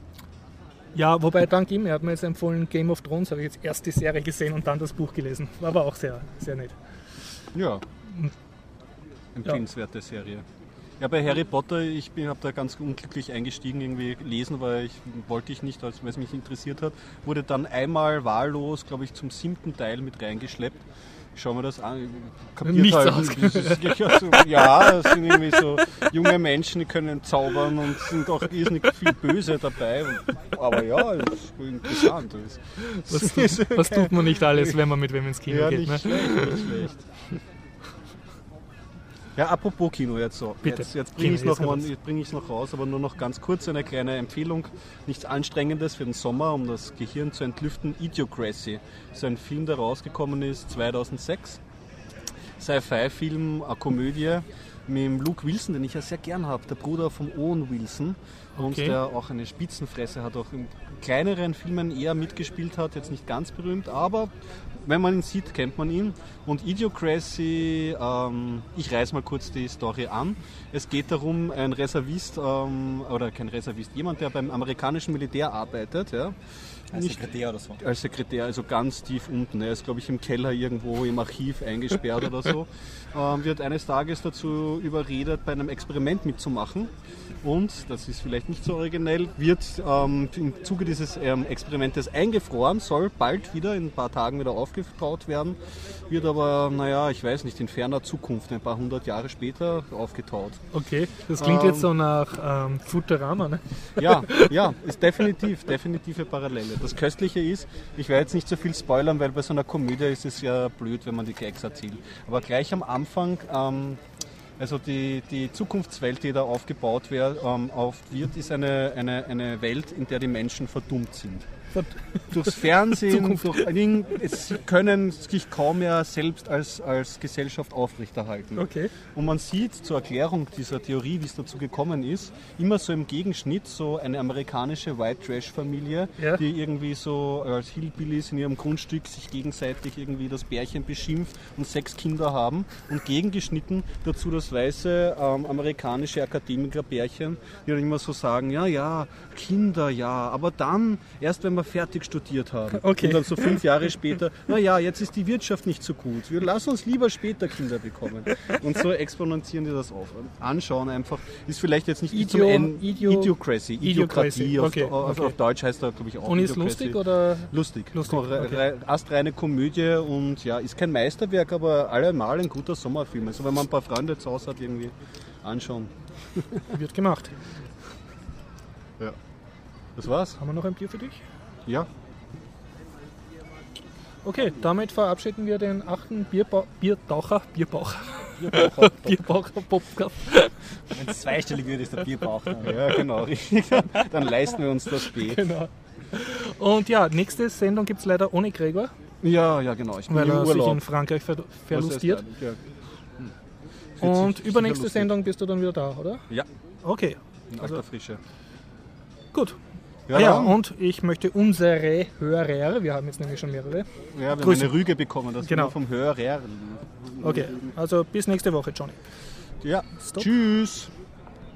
Speaker 1: Ja, wobei dank ihm, er hat mir jetzt empfohlen, Game of Thrones, habe ich jetzt erst die Serie gesehen und dann das Buch gelesen. War aber auch sehr, sehr nett.
Speaker 2: Ja, empfehlenswerte ja. Serie. Ja, bei Harry Potter, ich habe da ganz unglücklich eingestiegen, irgendwie lesen, weil ich wollte ich nicht, weil es mich interessiert hat. Wurde dann einmal wahllos, glaube ich, zum siebten Teil mit reingeschleppt. Schauen wir das an.
Speaker 1: Kapiert halt,
Speaker 2: das ist, ja, so, ja, es sind irgendwie so junge Menschen, die können zaubern und sind auch irrsinnig viel Böse dabei. Aber ja, es ist interessant.
Speaker 1: Was, tut, was tut man nicht alles, wenn man mit wem ins Kino
Speaker 2: ja,
Speaker 1: geht?
Speaker 2: Nicht
Speaker 1: ne?
Speaker 2: schlecht, nicht schlecht. Ja, apropos Kino jetzt so.
Speaker 1: Bitte.
Speaker 2: Jetzt, jetzt bringe ich es noch, bring noch raus, aber nur noch ganz kurz eine kleine Empfehlung. Nichts Anstrengendes für den Sommer, um das Gehirn zu entlüften. Idiocracy. Das ist ein Film, der rausgekommen ist zweitausendsechs. Sci-Fi-Film, eine Komödie. mit dem Luke Wilson, den ich ja sehr gern habe, der Bruder von Owen Wilson. Und
Speaker 1: Okay.
Speaker 2: der auch eine Spitzenfresse hat, auch in kleineren Filmen eher mitgespielt hat, jetzt nicht ganz berühmt, aber wenn man ihn sieht, kennt man ihn. Und Idiocracy, ähm, ich reiß mal kurz die Story an. Es geht darum, ein Reservist, ähm, oder kein Reservist, jemand, der beim amerikanischen Militär arbeitet, ja.
Speaker 3: Als
Speaker 2: Nicht
Speaker 3: Sekretär oder so.
Speaker 2: als Sekretär, also ganz tief unten. Er ist, glaube ich, im Keller irgendwo im Archiv eingesperrt oder so. Ähm, wird eines Tages dazu überredet, bei einem Experiment mitzumachen. Und, das ist vielleicht nicht so originell, wird ähm, im Zuge dieses ähm, Experimentes eingefroren, soll bald wieder, in ein paar Tagen wieder aufgetaut werden, wird aber, naja, ich weiß nicht, in ferner Zukunft, ein paar hundert Jahre später aufgetaut.
Speaker 1: Okay, das klingt
Speaker 2: Ähm,
Speaker 1: jetzt so nach ähm, Futurama, ne?
Speaker 2: Ja, ja, ist definitiv, definitive Parallele. Das Köstliche ist, ich werde jetzt nicht so viel spoilern, weil bei so einer Komödie ist es ja blöd, wenn man die Gags erzählt. Aber gleich am Anfang, ähm, also die, die Zukunftswelt, die da aufgebaut wird, ähm, auf wird, ist eine, eine, eine Welt, in der die Menschen verdummt sind. Durchs Fernsehen, durch, sie können sich kaum mehr selbst als, als Gesellschaft aufrechterhalten.
Speaker 1: Okay.
Speaker 2: Und man sieht zur Erklärung dieser Theorie, wie es dazu gekommen ist, immer so im Gegenschnitt so eine amerikanische White Trash Familie,
Speaker 1: Ja.
Speaker 2: die irgendwie so als Hillbillies in ihrem Grundstück sich gegenseitig irgendwie das Bärchen beschimpft und sechs Kinder haben. Und gegengeschnitten dazu das weiße ähm, amerikanische Akademikerbärchen, die dann immer so sagen, ja, ja, Kinder, ja, aber dann, erst wenn wir fertig studiert haben.
Speaker 1: Okay.
Speaker 2: Und dann so fünf Jahre später, naja, jetzt ist die Wirtschaft nicht so gut. Wir lassen uns lieber später Kinder bekommen. Und so exponentieren die das auf. Anschauen einfach. Ist vielleicht jetzt nicht
Speaker 1: Idio-
Speaker 2: zum Ende.
Speaker 1: Idio-
Speaker 2: Idiocracy.
Speaker 1: Idiocracy.
Speaker 2: Idiokratie. Auf,
Speaker 1: Okay,
Speaker 2: auf,
Speaker 1: okay.
Speaker 2: auf Deutsch heißt er, glaube ich, auch
Speaker 1: Und ist
Speaker 2: Idiocracy.
Speaker 1: lustig oder?
Speaker 2: Lustig.
Speaker 1: Lustig,
Speaker 2: Re-
Speaker 1: okay.
Speaker 2: re- astreine Komödie und ja, ist kein Meisterwerk, aber allemal ein guter Sommerfilm. Also wenn man ein paar Freunde zu Hause hat, irgendwie anschauen.
Speaker 1: Wird gemacht.
Speaker 2: Ja. Das war's?
Speaker 1: Haben wir noch ein Bier für dich?
Speaker 2: Ja.
Speaker 1: Okay, damit verabschieden wir den achten Bierba Biertaucher, Bierbaucher,
Speaker 3: Bierbaucher.
Speaker 1: Bierbaucher Podcast.
Speaker 3: Wenn es zweistellig wird, ist der Bierbauch. Dann.
Speaker 2: Ja, genau, richtig. Dann leisten wir uns das B.
Speaker 1: Genau. Und ja, nächste Sendung gibt es leider ohne Gregor,
Speaker 2: Ja, ja, genau. Ich bin
Speaker 1: weil
Speaker 2: im
Speaker 1: er sich
Speaker 2: Urlaub.
Speaker 1: in Frankreich ver
Speaker 2: Was
Speaker 1: verlustiert.
Speaker 2: heißt das? Ja. Hm. Wird
Speaker 1: Und
Speaker 2: sicher
Speaker 1: übernächste
Speaker 2: lustig.
Speaker 1: Sendung bist du dann wieder da, oder?
Speaker 2: Ja,
Speaker 1: Okay,
Speaker 2: in
Speaker 1: Also-
Speaker 2: alter Frische.
Speaker 1: gut.
Speaker 2: Ja,
Speaker 1: Ah ja,
Speaker 2: dann.
Speaker 1: und ich möchte unsere Hörer, wir haben jetzt nämlich schon mehrere.
Speaker 2: Ja, wir haben
Speaker 1: Grüße.
Speaker 2: eine Rüge bekommen, das
Speaker 1: Genau.
Speaker 2: genau. vom Hörer.
Speaker 1: Okay, also bis nächste Woche, Johnny.
Speaker 2: Ja,
Speaker 1: Stop.
Speaker 2: tschüss.